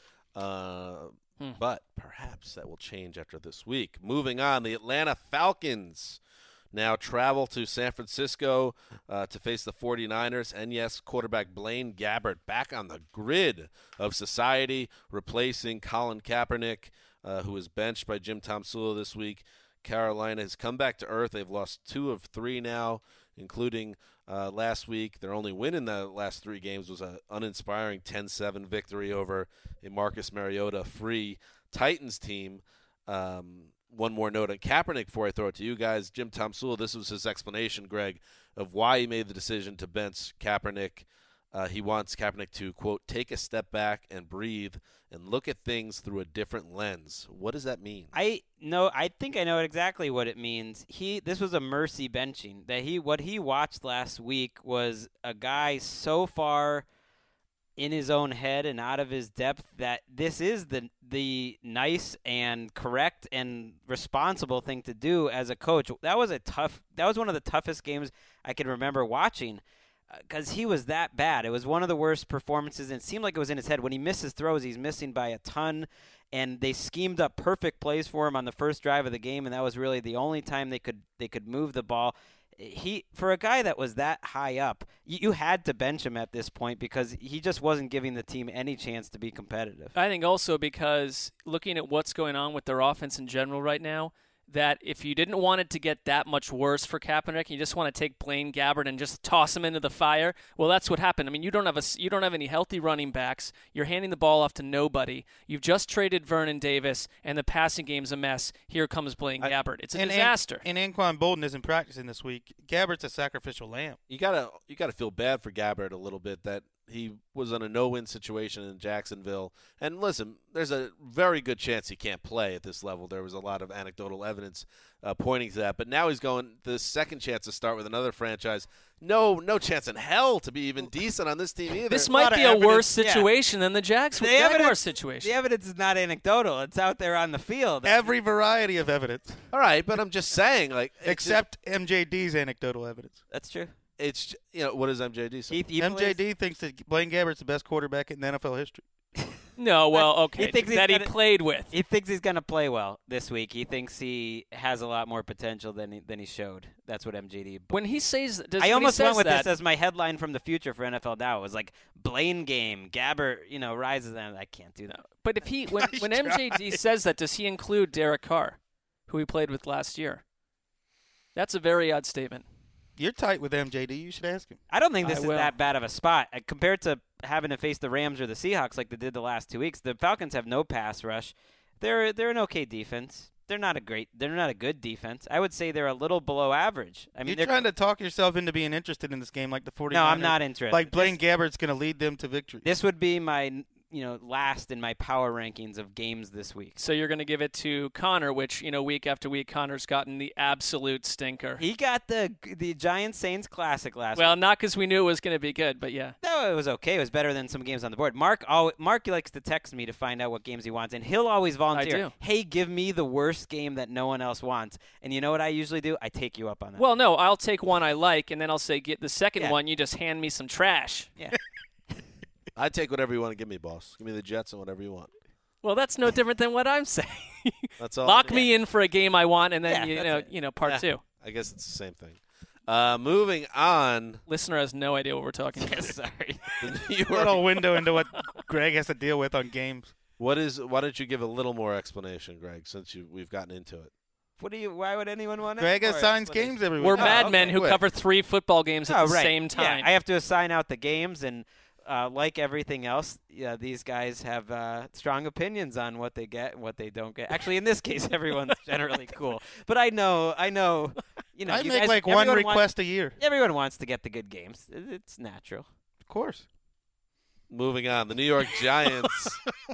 Speaker 5: But perhaps that will change after this week. Moving on, the Atlanta Falcons now travel to San Francisco to face the 49ers. And yes, quarterback Blaine Gabbert back on the grid of society, replacing Colin Kaepernick, who was benched by Jim Tomsula this week. Carolina has come back to earth. They've lost 2 of 3 now, including last week. Their only win in the last 3 games was an uninspiring 10-7 victory over a Marcus Mariota free Titans team. One more note on Kaepernick before I throw it to you guys. Jim Tomsula, this was his explanation, Greg, of why he made the decision to bench Kaepernick. He wants Kaepernick to, quote, take a step back and breathe and look at things through a different lens. What does that mean?
Speaker 2: I think I know exactly what it means. This was a mercy benching. What he watched last week was a guy so far in his own head and out of his depth that this is the nice and correct and responsible thing to do as a coach. That was one of the toughest games I can remember watching. Because he was that bad. It was one of the worst performances, and it seemed like it was in his head. When he misses throws, he's missing by a ton, and they schemed up perfect plays for him on the first drive of the game, and that was really the only time they could move the ball. For a guy that was that high up, you had to bench him at this point because he just wasn't giving the team any chance to be competitive.
Speaker 6: I think also because looking at what's going on with their offense in general right now, that if you didn't want it to get that much worse for Kaepernick, you just want to take Blaine Gabbert and just toss him into the fire. Well, that's what happened. I mean, you don't have any healthy running backs. You're handing the ball off to nobody. You've just traded Vernon Davis, and the passing game's a mess. Here comes Blaine Gabbert. It's a disaster.
Speaker 3: And Anquan Bolden isn't practicing this week. Gabbert's a sacrificial lamb.
Speaker 5: You gotta feel bad for Gabbert a little bit that he was in a no-win situation in Jacksonville. And listen, there's a very good chance he can't play at this level. There was a lot of anecdotal evidence pointing to that. But now he's going the second chance to start with another franchise. No chance in hell to be even decent on this team either.
Speaker 6: This might be a worse situation than the Jaguars situation.
Speaker 2: The evidence is not anecdotal. It's out there on the field.
Speaker 3: Every variety of evidence.
Speaker 5: All right, but I'm just saying, like,
Speaker 3: Except MJD's anecdotal evidence.
Speaker 2: That's true.
Speaker 5: it's what does MJD say?
Speaker 3: MJD thinks that Blaine Gabbert's the best quarterback in the NFL history.
Speaker 6: No, well, okay,
Speaker 2: He thinks he's
Speaker 6: that he
Speaker 2: gonna-
Speaker 6: played with.
Speaker 2: He thinks he's going to play well this week. He thinks he has a lot more potential than he showed. That's what MJD.
Speaker 6: When he says,
Speaker 2: I almost went with
Speaker 6: that,
Speaker 2: this as my headline from the future for NFL Now. It was like Blaine game, Gabbert, rises. And I can't do that.
Speaker 6: But if he, when MJD says that, does he include Derek Carr, who he played with last year? That's a very odd statement.
Speaker 3: You're tight with MJD. You should ask him.
Speaker 2: I don't think this
Speaker 6: I
Speaker 2: is
Speaker 6: will.
Speaker 2: that bad of a spot compared to having to face the Rams or the Seahawks like they did the last 2 weeks. The Falcons have no pass rush. They're an okay defense. They're not a good defense. I would say they're a little below average. I mean,
Speaker 3: You're trying to talk yourself into being interested in this game like the 49ers.
Speaker 2: No, I'm not interested.
Speaker 3: Like Blaine Gabbert's going to lead them to victory.
Speaker 2: This would be my last in my power rankings of games this week.
Speaker 6: So you're going to give it to Connor, which, week after week, Connor's gotten the absolute stinker.
Speaker 2: He got the Giants Saints Classic last week.
Speaker 6: Well, not because we knew it was going to be good, but yeah.
Speaker 2: No, it was okay. It was better than some games on the board. Mark likes to text me to find out what games he wants, and he'll always volunteer.
Speaker 6: I do.
Speaker 2: Hey, give me the worst game that no one else wants. And you know what I usually do? I take you up on that.
Speaker 6: Well, no, I'll take one I like, and then I'll say, get the second
Speaker 2: Yeah.
Speaker 6: one, you just hand me some trash.
Speaker 2: Yeah.
Speaker 5: I take whatever you want to give me, boss. Give me the Jets and whatever you want.
Speaker 6: Well, that's no different than what I'm saying.
Speaker 5: That's all.
Speaker 6: Lock me in for a game I want, and then
Speaker 2: Yeah, that's
Speaker 6: part
Speaker 5: Yeah.
Speaker 6: two.
Speaker 5: I guess it's the same thing. Moving on.
Speaker 6: Listener has no idea what we're talking about.
Speaker 2: Sorry.
Speaker 3: Little window into what Greg has to deal with on games.
Speaker 5: Why don't you give a little more explanation, Greg, since we've gotten into it?
Speaker 2: Why would anyone want to?
Speaker 3: Greg assigns games every week.
Speaker 6: We're madmen
Speaker 2: okay.
Speaker 6: who
Speaker 5: Wait.
Speaker 6: cover 3 football games at the
Speaker 2: right.
Speaker 6: same time.
Speaker 2: Yeah, I have to assign out the games, and like everything else, these guys have strong opinions on what they get and what they don't get. Actually, in this case, everyone's generally cool. But I know, you know,
Speaker 3: I
Speaker 2: you
Speaker 3: make
Speaker 2: guys,
Speaker 3: like one
Speaker 2: everyone
Speaker 3: request a year.
Speaker 2: Everyone wants to get the good games. It's natural.
Speaker 3: Of course.
Speaker 5: Moving on, the New York Giants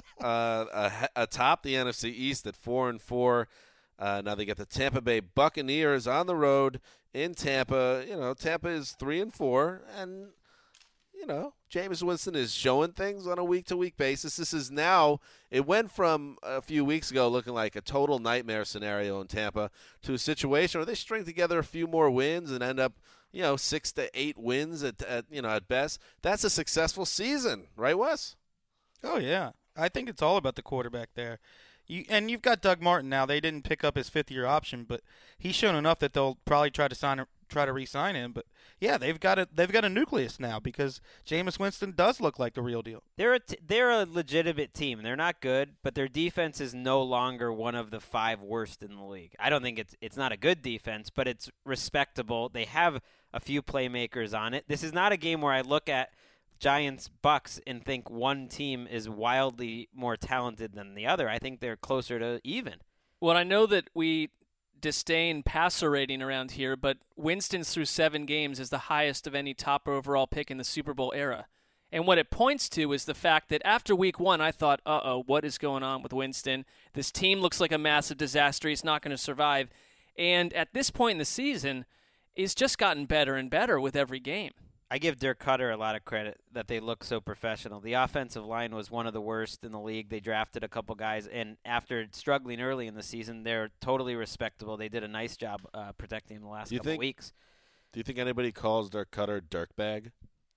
Speaker 5: atop the NFC East at 4-4. Now they get the Tampa Bay Buccaneers on the road in Tampa. You know, Tampa is 3-4, and you know, Jameis Winston is showing things on a week-to-week basis. This is now, it went from a few weeks ago looking like a total nightmare scenario in Tampa to a situation where they string together a few more wins and end up, you know, 6 to 8 wins at best. That's a successful season, right, Wes?
Speaker 3: Oh, yeah. I think it's all about the quarterback there. You've got Doug Martin now. They didn't pick up his fifth-year option, but he's shown enough that they'll probably try to re-sign him. But yeah, they've got a nucleus now because Jameis Winston does look like the real deal.
Speaker 2: They're a legitimate team. They're not good, but their defense is no longer one of the 5 worst in the league. I don't think it's not a good defense, but it's respectable. They have a few playmakers on it. This is not a game where I look at Giants-Bucks and think one team is wildly more talented than the other. I think they're closer to even.
Speaker 6: Well, I know that we disdain passer rating around here, but Winston's through 7 games is the highest of any top overall pick in the Super Bowl era. And what it points to is the fact that after week 1, I thought, what is going on with Winston? This team looks like a massive disaster. He's not going to survive. And at this point in the season, he's just gotten better and better with every game.
Speaker 2: I give Dirk Cutter a lot of credit that they look so professional. The offensive line was one of the worst in the league. They drafted a couple guys, and after struggling early in the season, they're totally respectable. They did a nice job protecting him the last couple weeks.
Speaker 5: Do you think anybody calls Dirk Cutter Dirkbag?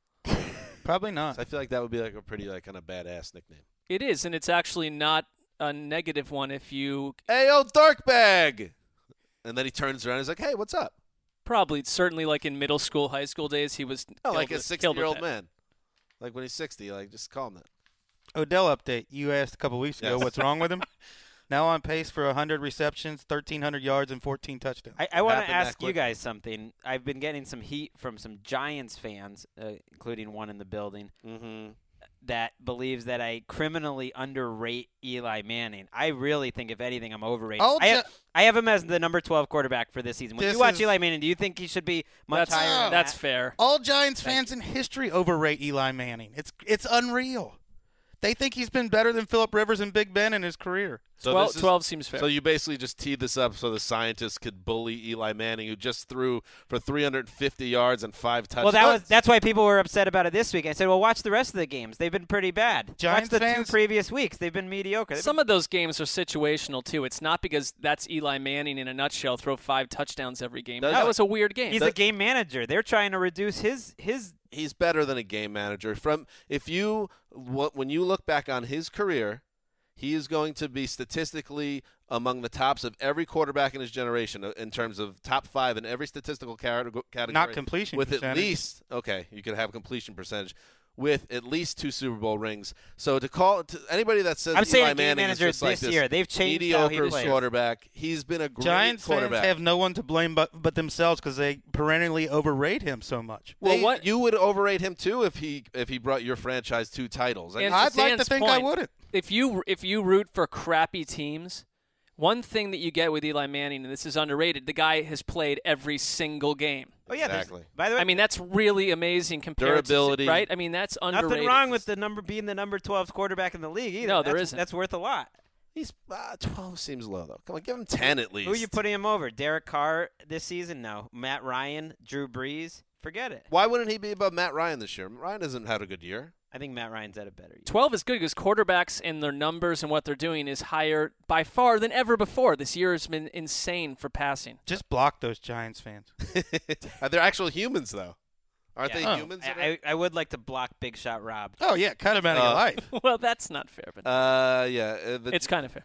Speaker 3: Probably not.
Speaker 5: I feel like that would be like a pretty kind of badass nickname.
Speaker 6: It is, and it's actually not a negative one if you...
Speaker 5: Hey, yo, Dirkbag! And then he turns around and he's like, hey, what's up?
Speaker 6: Probably, certainly like in middle school, high school days, he was
Speaker 5: like a 60-year-old man. Like when he's 60, like just call him that.
Speaker 3: Odell update. You asked a couple weeks ago what's wrong with him. Now on pace for 100 receptions, 1,300 yards, and 14 touchdowns.
Speaker 2: I want to ask you guys something. I've been getting some heat from some Giants fans, including one in the building, that believes that I criminally underrate Eli Manning. I really think, if anything, I'm overrated. I have him as the number 12 quarterback for this season. When you watch Eli Manning, do you think he should be much higher?
Speaker 6: That's fair.
Speaker 3: All Giants fans in history overrate Eli Manning. It's unreal. They think he's been better than Phillip Rivers and Big Ben in his career.
Speaker 5: So
Speaker 6: 12 seems fair.
Speaker 5: So you basically just teed this up so the scientists could bully Eli Manning, who just threw for 350 yards and 5 touchdowns.
Speaker 2: Well, that's why people were upset about it this week. I said, well, watch the rest of the games. They've been pretty bad.
Speaker 3: Giants
Speaker 2: watch the
Speaker 3: fans,
Speaker 2: 2 previous weeks. They've been mediocre.
Speaker 6: Some of those games are situational, too. It's not because that's Eli Manning in a nutshell, throw 5 touchdowns every game. That was a weird game.
Speaker 2: He's a game manager. They're trying to reduce his
Speaker 5: He's better than a game manager. When you look back on his career, he is going to be statistically among the tops of every quarterback in his generation in terms of top 5 in every statistical category.
Speaker 3: Not completion
Speaker 5: with
Speaker 3: percentage.
Speaker 5: At least you could have completion percentage with at least 2 Super Bowl rings. So to anybody that says
Speaker 2: I'm saying
Speaker 5: Eli
Speaker 2: a game
Speaker 5: Manning
Speaker 2: manager
Speaker 5: is just like
Speaker 2: this year, they've changed how he
Speaker 5: mediocre
Speaker 2: plays.
Speaker 5: quarterback, he's been a great
Speaker 3: Giants
Speaker 5: quarterback.
Speaker 3: fans have no one to blame but themselves because they perennially overrate him so much.
Speaker 6: Well,
Speaker 5: you would overrate him too if he brought your franchise 2 titles.
Speaker 6: And
Speaker 3: I'd
Speaker 6: to
Speaker 3: like to
Speaker 6: Dan's
Speaker 3: think I
Speaker 6: point,
Speaker 3: wouldn't.
Speaker 6: If you root for crappy teams, one thing that you get with Eli Manning, and this is underrated, the guy has played every single game.
Speaker 2: Oh yeah,
Speaker 5: exactly.
Speaker 2: By the way,
Speaker 6: I mean that's really amazing compared
Speaker 5: Durability.
Speaker 6: to right. I mean that's underrated.
Speaker 2: nothing wrong with being the number 12 quarterback in the league either.
Speaker 6: No, there isn't.
Speaker 2: That's worth a lot.
Speaker 5: He's 12 seems low though. Come on, give him 10 at least.
Speaker 2: Who are you putting him over? Derek Carr this season? No. Matt Ryan, Drew Brees? Forget it.
Speaker 5: Why wouldn't he be above Matt Ryan this year? Ryan hasn't had a good year.
Speaker 2: I think Matt Ryan's had a better year.
Speaker 6: 12 is good because quarterbacks and their numbers and what they're doing is higher by far than ever before. This year has been insane for passing.
Speaker 3: Just block those Giants fans.
Speaker 5: They're actual humans though. Aren't they humans?
Speaker 2: I would like to block Big Shot Rob.
Speaker 3: Oh, yeah, cut him out of your life.
Speaker 6: Well, that's not fair, but it's kind of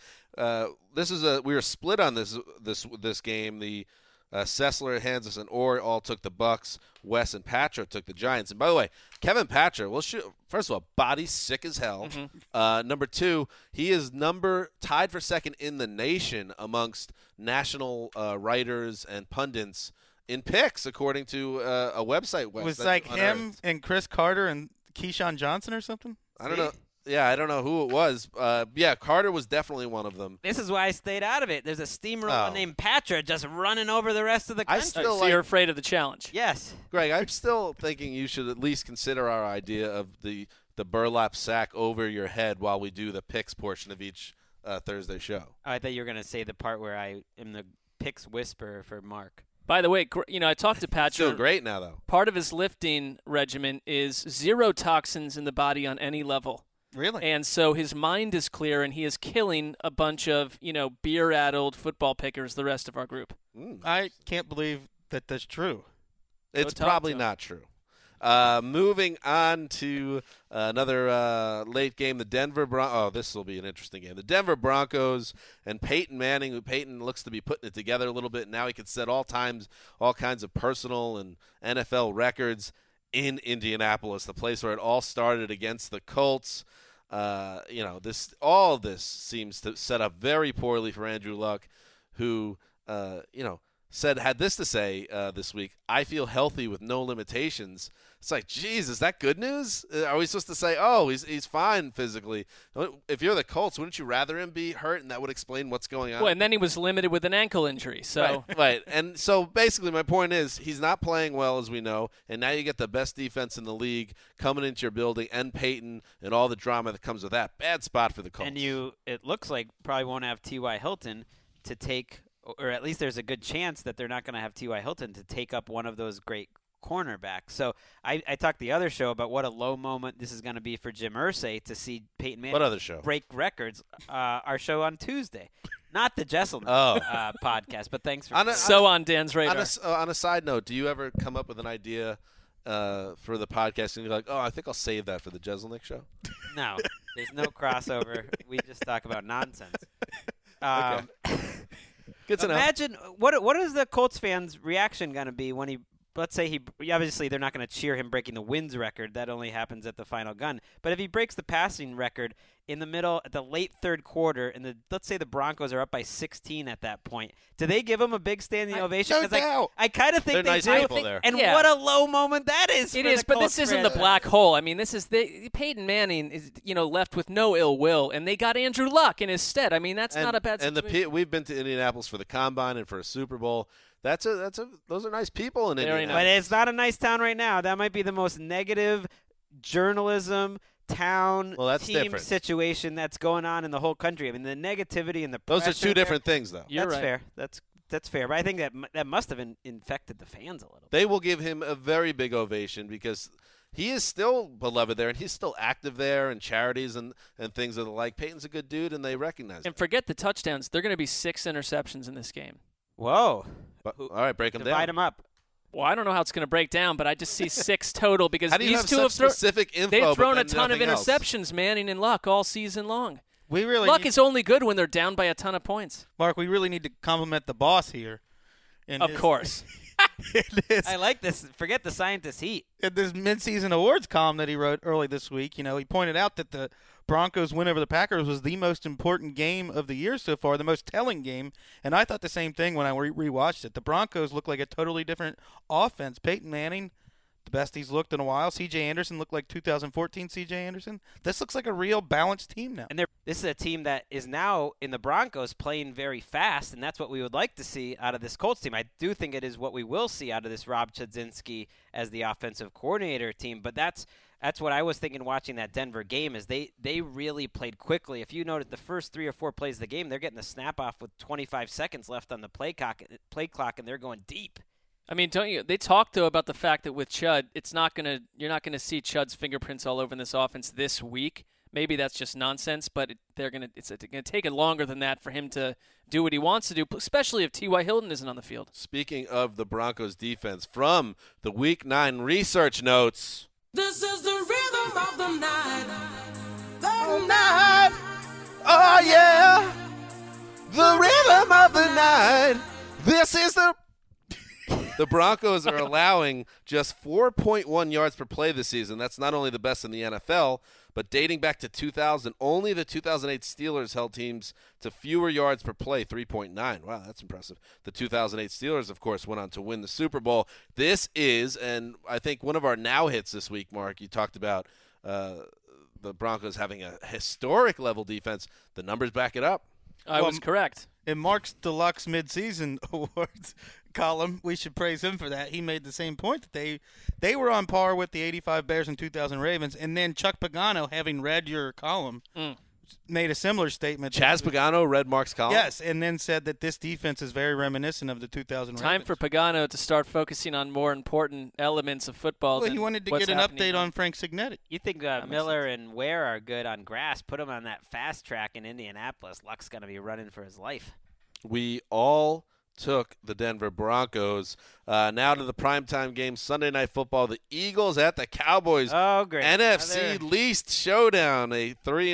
Speaker 6: fair.
Speaker 5: We were split on this game. The Sessler, Hansen, Orr all took the Bucks. Wes and Patra took the Giants. And by the way, Kevin Patra, first of all, body sick as hell. Number 2, he is tied for second in the nation amongst national writers and pundits in picks, according to a website. Wes,
Speaker 3: It was like him and Chris Carter and Keyshawn Johnson or something?
Speaker 5: I don't know. Yeah, I don't know who it was. Yeah, Carter was definitely one of them.
Speaker 2: This is why I stayed out of it. There's a steamroller
Speaker 5: Oh.
Speaker 2: named Patra just running over the rest of the
Speaker 5: I
Speaker 2: country.
Speaker 5: still
Speaker 6: So you're afraid of the challenge.
Speaker 2: Yes.
Speaker 5: Greg, I'm still thinking you should at least consider our idea of the burlap sack over your head while we do the picks portion of each Thursday show.
Speaker 2: Oh, I thought you were going to say the part where I am the picks whisperer for Mark.
Speaker 6: By the way, I talked to
Speaker 5: It's doing
Speaker 6: Patrick.
Speaker 5: great now, though.
Speaker 6: Part of his lifting regimen is 0 toxins in the body on any level.
Speaker 3: Really?
Speaker 6: And so his mind is clear, and he is killing a bunch of, beer-addled football pickers, the rest of our group.
Speaker 3: I can't believe that that's true.
Speaker 5: It's
Speaker 6: talk
Speaker 5: probably
Speaker 6: to him.
Speaker 5: not true. Moving on to another late game, the Denver Broncos. Oh, this will be an interesting game. The Denver Broncos and Peyton Manning, who Peyton looks to be putting it together a little bit. Now he can set all kinds of personal and NFL records in Indianapolis, the place where it all started against the Colts. All this seems to set up very poorly for Andrew Luck, who had this to say this week: "I feel healthy with no limitations." It's like, geez, is that good news? Are we supposed to say, oh, he's fine physically? If you're the Colts, wouldn't you rather him be hurt, and that would explain what's going on?
Speaker 6: Well, and then he was limited with an ankle injury. So
Speaker 5: Right. And so basically my point is he's not playing well, as we know, and now you get the best defense in the league coming into your building, and Peyton and all the drama that comes with that. Bad spot for the Colts.
Speaker 2: And it looks like probably won't have T.Y. Hilton to take, or at least there's a good chance that they're not going to have T.Y. Hilton to take up one of those great cornerbacks. So I talked the other show about what a low moment this is going to be for Jim Irsay to see Peyton Manning
Speaker 5: What other show?
Speaker 2: break records. Our show on Tuesday. Not the Jesselman podcast, but thanks for
Speaker 6: on Dan's radar.
Speaker 5: On a side note, do you ever come up with an idea for the podcast and you're like, oh, I think I'll save that for the Jeselnik show?
Speaker 2: No, there's no crossover. We just talk about nonsense.
Speaker 5: Good to know.
Speaker 2: Imagine what is the Colts fans' reaction going to be when he? Let's say he obviously they're not going to cheer him breaking the wins record. That only happens at the final gun. But if he breaks the passing record in the middle at the late third quarter, and let's say the Broncos are up by 16 at that point, do they give him a big standing ovation?
Speaker 3: No doubt.
Speaker 2: I kind of think
Speaker 5: They're
Speaker 2: they
Speaker 5: nice
Speaker 2: do.
Speaker 5: people there.
Speaker 2: And
Speaker 6: Yeah.
Speaker 2: what a low moment that is.
Speaker 6: It
Speaker 2: for
Speaker 6: is,
Speaker 2: the
Speaker 6: but
Speaker 2: Colts
Speaker 6: this isn't the
Speaker 2: fans.
Speaker 6: black hole. I mean, this is Peyton Manning is left with no ill will, and they got Andrew Luck in his stead. I mean, that's not a bad situation.
Speaker 5: We've been to Indianapolis for the Combine and for a Super Bowl. Those are nice people in
Speaker 6: Very
Speaker 5: Indianapolis.
Speaker 2: But it's not a nice town right now. That might be the most negative journalism town
Speaker 5: That's
Speaker 2: team
Speaker 5: different.
Speaker 2: situation that's going on in the whole country. I mean, the negativity and the pressure
Speaker 5: Those are two different things, though.
Speaker 6: You're
Speaker 2: That's
Speaker 6: right.
Speaker 2: fair. That's fair. But I think that must have infected the fans a little.
Speaker 5: They will give him a very big ovation because he is still beloved there, and he's still active there in charities and things of the like. Peyton's a good dude, and they recognize him.
Speaker 6: And forget the touchdowns. There are going to be 6 interceptions in this game.
Speaker 2: Whoa.
Speaker 5: But, all right, break them
Speaker 2: Divide
Speaker 5: down.
Speaker 2: them up.
Speaker 6: Well, I don't know how it's going to break down, but I just see 6 total because
Speaker 5: How do you
Speaker 6: these
Speaker 5: have
Speaker 6: two
Speaker 5: such
Speaker 6: have
Speaker 5: specific info?
Speaker 6: they've
Speaker 5: but
Speaker 6: thrown a
Speaker 5: then
Speaker 6: ton of
Speaker 5: nothing else?
Speaker 6: interceptions, Manning and Luck, all season long.
Speaker 3: We really
Speaker 6: Luck
Speaker 3: need,
Speaker 6: is only good when they're down by a ton of points.
Speaker 3: Mark, we really need to compliment the boss here. In
Speaker 6: Of
Speaker 3: this-
Speaker 6: course.
Speaker 3: in this,
Speaker 2: I like this. Forget the scientist heat.
Speaker 3: in this midseason awards column that he wrote early this week, he pointed out that the Broncos' win over the Packers was the most important game of the year so far, the most telling game. And I thought the same thing when I rewatched it. The Broncos look like a totally different offense. Peyton Manning, the best he's looked in a while. C.J. Anderson looked like 2014 C.J. Anderson. This looks like a real balanced team now.
Speaker 2: And this is a team that is now in the Broncos playing very fast, and that's what we would like to see out of this Colts team. I do think it is what we will see out of this Rob Chudzinski as the offensive coordinator team, but that's what I was thinking watching that Denver game is they really played quickly. If you noted the first 3 or 4 plays of the game, they're getting the snap off with 25 seconds left on the play clock, and they're going deep.
Speaker 6: I mean, don't you? They talked though about the fact that with Chud, you're not gonna see Chud's fingerprints all over in this offense this week. Maybe that's just nonsense, but it's gonna take it longer than that for him to do what he wants to do, especially if T.Y. Hilton isn't on the field.
Speaker 5: Speaking of the Broncos defense, from the Week 9 research notes.
Speaker 8: This is the rhythm of the night. The
Speaker 5: Night. Oh, yeah. The rhythm of the night. This is the Broncos are allowing just 4.1 yards per play this season. That's not only the best in the NFL, but dating back to 2000, only the 2008 Steelers held teams to fewer yards per play, 3.9. Wow, that's impressive. The 2008 Steelers, of course, went on to win the Super Bowl. This is, and I think one of our now hits this week, Mark, you talked about the the Broncos having a historic level defense. The numbers back it up.
Speaker 6: I was correct.
Speaker 3: In Mark's Deluxe Midseason Awards column, we should praise him for that. He made the same point that they were on par with the 85 Bears and 2000 Ravens. And then Chuck Pagano, having read your column, made a similar statement.
Speaker 5: Chaz Pagano read Mark's column?
Speaker 3: Yes, and then said that this defense is very reminiscent of the 2000
Speaker 6: Time
Speaker 3: Ravens.
Speaker 6: for Pagano to start focusing on more important elements of football.
Speaker 3: Well,
Speaker 6: than
Speaker 3: he wanted to
Speaker 6: what's
Speaker 3: get an
Speaker 6: happening
Speaker 3: update on Frank Signetti.
Speaker 2: You think Miller and Ware are good on grass? Put him on that fast track in Indianapolis. Luck's going to be running for his life.
Speaker 5: We all took the Denver Broncos. Now to the primetime game, Sunday Night Football. The Eagles at the Cowboys.
Speaker 2: Oh, great.
Speaker 5: NFC least showdown. A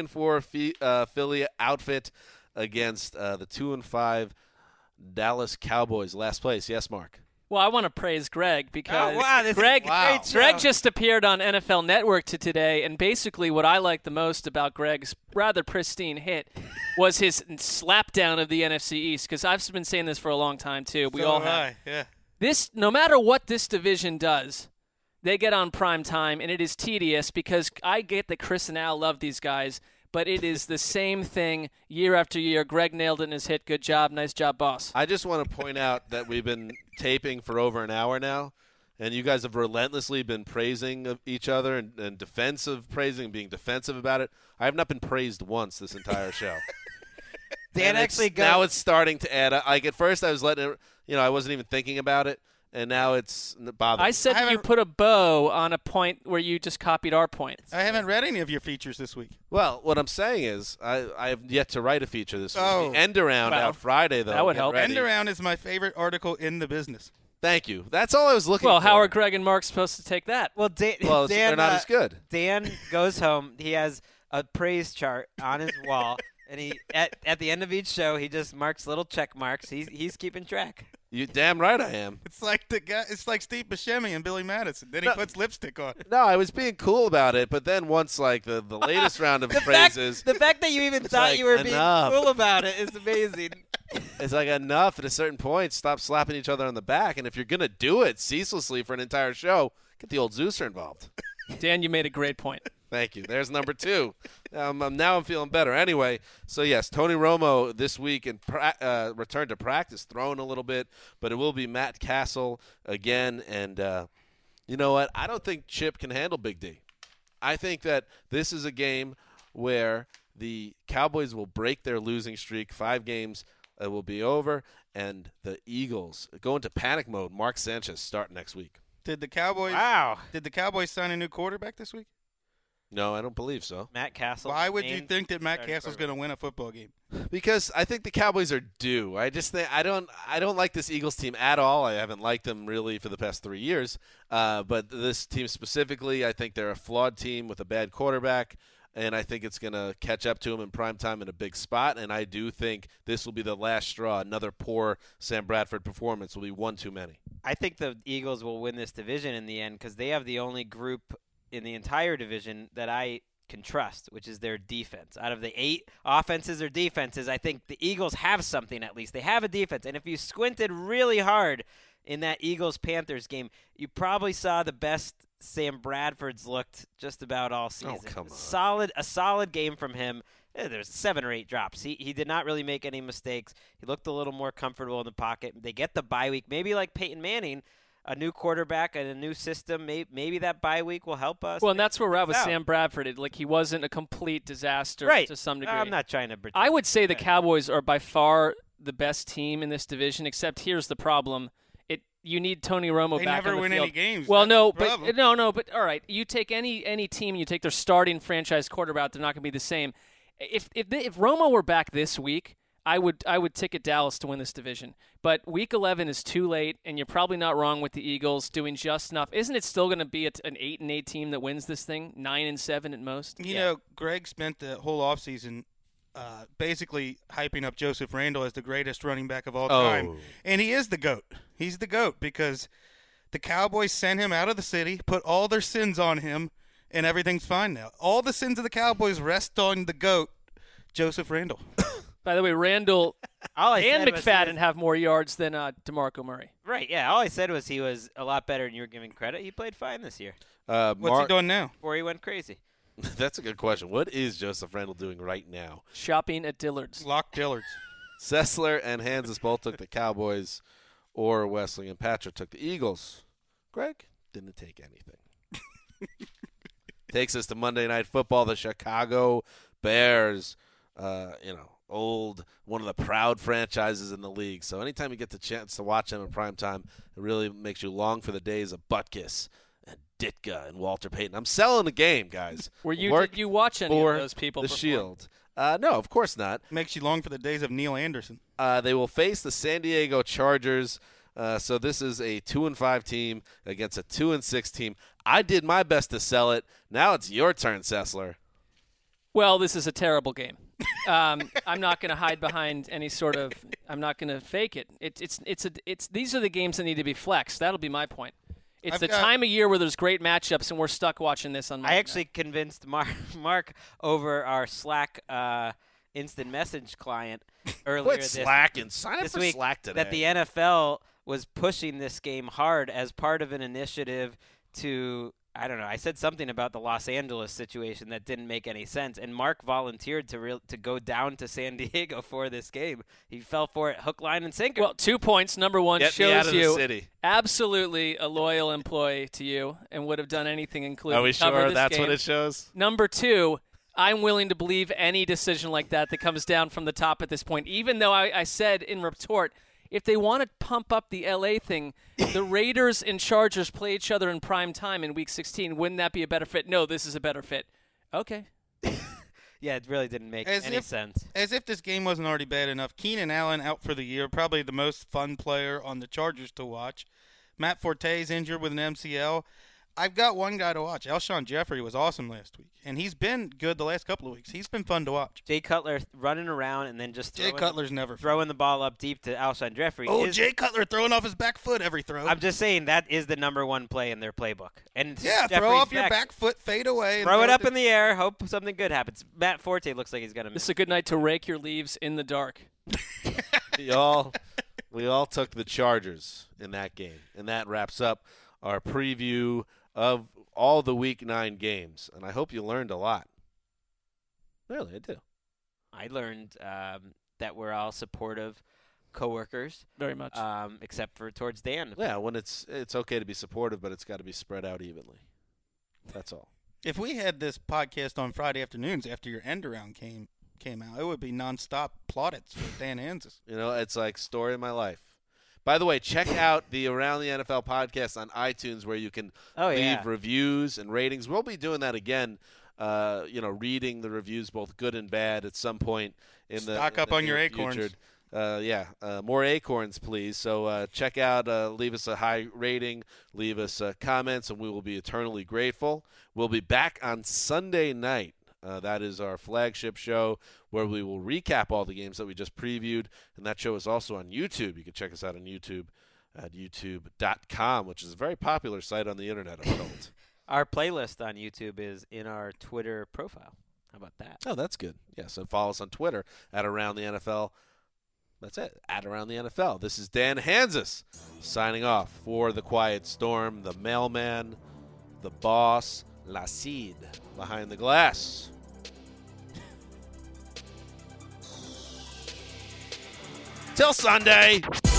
Speaker 5: 3-4 Philly outfit against the 2-5 Dallas Cowboys. Last place. Yes, Mark.
Speaker 6: Well, I want to praise Greg because
Speaker 2: this
Speaker 6: Greg,
Speaker 2: is a great show.
Speaker 6: Greg just appeared on NFL Network today, and basically what I like the most about Greg's rather pristine hit was his slapdown of the NFC East, because I've been saying this for a long time, too. We all have.
Speaker 3: Yeah.
Speaker 6: This, no matter what this division does, they get on prime time, and it is tedious because I get that Chris and Al love these guys, but it is the same thing year after year. Greg nailed it in his hit. Good job. Nice job, boss.
Speaker 5: I just want to point out that we've been taping for over an hour now, and you guys have relentlessly been praising of each other and being defensive about it. I have not been praised once this entire show.
Speaker 2: Dan actually goes.
Speaker 5: Now it's starting to add up. Like at first I was letting it, I wasn't even thinking about it, and now it's bothering me.
Speaker 6: I said you put a bow on a point where you just copied our points.
Speaker 3: I haven't read any of your features this week.
Speaker 5: Well, what I'm saying is I have yet to write a feature this week.
Speaker 3: Oh.
Speaker 5: The end around out Friday, though.
Speaker 6: That would
Speaker 5: Get
Speaker 6: help.
Speaker 5: ready.
Speaker 3: End Around is my favorite article in the business.
Speaker 5: Thank you. That's all I was looking
Speaker 6: Well,
Speaker 5: for.
Speaker 6: how are Greg and Mark supposed to take that?
Speaker 2: Well, Dan,
Speaker 5: they're not as good.
Speaker 2: Dan goes home. He has a praise chart on his wall, and he at the end of each show, he just marks little check marks. He's keeping track.
Speaker 5: You damn right I am.
Speaker 3: It's like the guy. It's like Steve Buscemi and Billy Madison. Then he puts lipstick on.
Speaker 5: No, I was being cool about it, but then once like the latest round of praises,
Speaker 2: The fact that you even thought
Speaker 5: like,
Speaker 2: you were
Speaker 5: enough.
Speaker 2: being cool about it is amazing.
Speaker 5: it's like enough at a certain point. Stop slapping each other on the back, and if you're gonna do it ceaselessly for an entire show, get the old Zeuser involved.
Speaker 6: Dan, you made a great point.
Speaker 5: Thank you. There's number 2. Now I'm feeling better. Anyway, so yes, Tony Romo this week in return to practice, throwing a little bit, but it will be Matt Castle again. And you know what? I don't think Chip can handle Big D. I think that this is a game where the Cowboys will break their losing streak. 5 games will be over, and the Eagles go into panic mode. Mark Sanchez start next week.
Speaker 3: Did the Cowboys?
Speaker 2: Wow.
Speaker 3: Did the Cowboys sign a new quarterback this week?
Speaker 5: No, I don't believe so.
Speaker 2: Matt Castle.
Speaker 3: Why would you
Speaker 2: named
Speaker 3: think that Matt
Speaker 2: starting
Speaker 3: Castle's going to win a football game?
Speaker 5: Because I think the Cowboys are due. I just think I don't like this Eagles team at all. I haven't liked them really for the past 3 years. But this team specifically, I think they're a flawed team with a bad quarterback, and I think it's going to catch up to them in prime time in a big spot. And I do think this will be the last straw. Another poor Sam Bradford performance will be one too many.
Speaker 2: I think the Eagles will win this division in the end because they have the only group in the entire division that I can trust, which is their defense. Out of the 8 offenses or defenses, I think the Eagles have something at least. They have a defense. And if you squinted really hard in that Eagles-Panthers game, you probably saw the best Sam Bradford's looked just about all season.
Speaker 5: Oh, come on.
Speaker 2: A solid game from him. There's 7 or 8 drops. He did not really make any mistakes. He looked a little more comfortable in the pocket. They get the bye week. Maybe like Peyton Manning, a new quarterback and a new system. Maybe that bye week will help us.
Speaker 6: Well, and that's where we're at with
Speaker 2: out.
Speaker 6: Sam Bradford. He wasn't a complete disaster
Speaker 2: Right.
Speaker 6: to some degree.
Speaker 2: I'm not trying to pretend.
Speaker 6: I would say the Cowboys are by far the best team in this division, except here's the problem. You need Tony Romo
Speaker 3: They
Speaker 6: back
Speaker 3: never
Speaker 6: on the
Speaker 3: win
Speaker 6: field.
Speaker 3: any games.
Speaker 6: Well,
Speaker 3: That's
Speaker 6: no,
Speaker 3: the
Speaker 6: but
Speaker 3: problem.
Speaker 6: but all right. You take any team, you take their starting franchise quarterback, they're not going to be the same. If Romo were back this week, I would ticket Dallas to win this division. But Week 11 is too late, and you're probably not wrong with the Eagles doing just enough. Isn't it still going to be an 8-8 team that wins this thing? 9-7 at most.
Speaker 3: You know, Greg spent the whole offseason basically hyping up Joseph Randle as the greatest running back of all time. And he is the GOAT. He's the GOAT because the Cowboys sent him out of the city, put all their sins on him, and everything's fine now. All the sins of the Cowboys rest on the GOAT, Joseph Randle.
Speaker 6: By the way, Randall
Speaker 2: All I
Speaker 6: and
Speaker 2: said was he
Speaker 6: McFadden
Speaker 2: was-
Speaker 6: have more yards than DeMarco Murray.
Speaker 2: Right, yeah. All I said was he was a lot better than you were giving credit. He played fine this year
Speaker 3: What's he doing now?
Speaker 2: before he went crazy.
Speaker 5: That's a good question. What is Joseph Randall doing right now?
Speaker 6: Shopping at Dillard's.
Speaker 3: Lock Dillard's.
Speaker 5: Sessler and Hansis both took the Cowboys. Or Wesley and Patrick took the Eagles. Greg didn't take anything. Takes us to Monday Night Football. The Chicago Bears, one of the proud franchises in the league. So anytime you get the chance to watch them in primetime, it really makes you long for the days of Butkus and Ditka and Walter Payton. I'm selling the game, guys.
Speaker 6: Did you watch any of those people
Speaker 5: the
Speaker 6: perform?
Speaker 5: Shield. No, of course not.
Speaker 3: Makes you long for the days of Neil Anderson.
Speaker 5: They will face the San Diego Chargers. So this is a 2-5 team against a 2-6 team. I did my best to sell it. Now it's your turn, Sessler.
Speaker 6: Well, this is a terrible game. I'm not going to hide behind any sort of. I'm not going to fake it. These are the games that need to be flexed. That'll be my point. It's the time of year where there's great matchups, and we're stuck watching this on Monday
Speaker 2: I actually convinced Mark over our Slack instant message client earlier this week
Speaker 5: Slack today.
Speaker 2: that the NFL was pushing this game hard as part of an initiative to, I don't know, I said something about the Los Angeles situation that didn't make any sense, and Mark volunteered to go down to San Diego for this game. He fell for it hook, line, and sinker.
Speaker 6: Well, 2 points. Number one,
Speaker 5: Get me out
Speaker 6: shows
Speaker 5: of the
Speaker 6: you
Speaker 5: city.
Speaker 6: absolutely a loyal employee to you and would have done anything, including
Speaker 5: Are we
Speaker 6: cover
Speaker 5: sure
Speaker 6: this
Speaker 5: that's
Speaker 6: game.
Speaker 5: what it shows?
Speaker 6: Number two, I'm willing to believe any decision like that comes down from the top at this point, even though I said in retort, if they want to pump up the L.A. thing, the Raiders and Chargers play each other in prime time in Week 16. Wouldn't that be a better fit? No, this is a better fit. Okay.
Speaker 2: Yeah, it really didn't make any sense.
Speaker 3: As if this game wasn't already bad enough. Keenan Allen out for the year, probably the most fun player on the Chargers to watch. Matt Forte's injured with an MCL. I've got one guy to watch. Alshon Jeffrey was awesome last week, and he's been good the last couple of weeks. He's been fun to watch.
Speaker 2: Jay Cutler running around and then just
Speaker 3: Cutler's never
Speaker 2: throwing the ball up deep to Alshon Jeffrey.
Speaker 3: Jay Cutler throwing off his back foot every throw.
Speaker 2: I'm just saying that is the number one play in their playbook. And
Speaker 3: yeah,
Speaker 2: Jeffrey's
Speaker 3: throw off your back foot, fade away.
Speaker 2: Throw it up in the air, hope something good happens. Matt Forte looks like he's going to miss.
Speaker 6: This is a good night to rake your leaves in the dark.
Speaker 5: We all took the Chargers in that game, and that wraps up our preview of all the Week 9 games, and I hope you learned a lot. Really, I do.
Speaker 2: I learned that we're all supportive coworkers.
Speaker 6: Very much.
Speaker 2: Except for towards Dan.
Speaker 5: Yeah, when it's okay to be supportive, but it's got to be spread out evenly. That's all.
Speaker 3: If we had this podcast on Friday afternoons after your end-around came out, it would be nonstop plaudits for Dan Hansis.
Speaker 5: It's like story of my life. By the way, check out the Around the NFL podcast on iTunes where you can leave reviews and ratings. We'll be doing that again, reading the reviews, both good and bad, at some point in the
Speaker 3: Stock up on your acorns.
Speaker 5: Future. More acorns, please. So check out, leave us a high rating, leave us comments, and we will be eternally grateful. We'll be back on Sunday night. That is our flagship show where we will recap all the games that we just previewed, and that show is also on YouTube. You can check us out on YouTube at youtube.com, which is a very popular site on the internet, I'm told.
Speaker 2: Our playlist on YouTube is in our Twitter profile. How about that?
Speaker 5: Oh, that's good. Yeah, so follow us on Twitter at Around the NFL. That's it, at Around the NFL. This is Dan Hansis signing off for the Quiet Storm, the mailman, the boss, La Cid behind the glass. Till Sunday.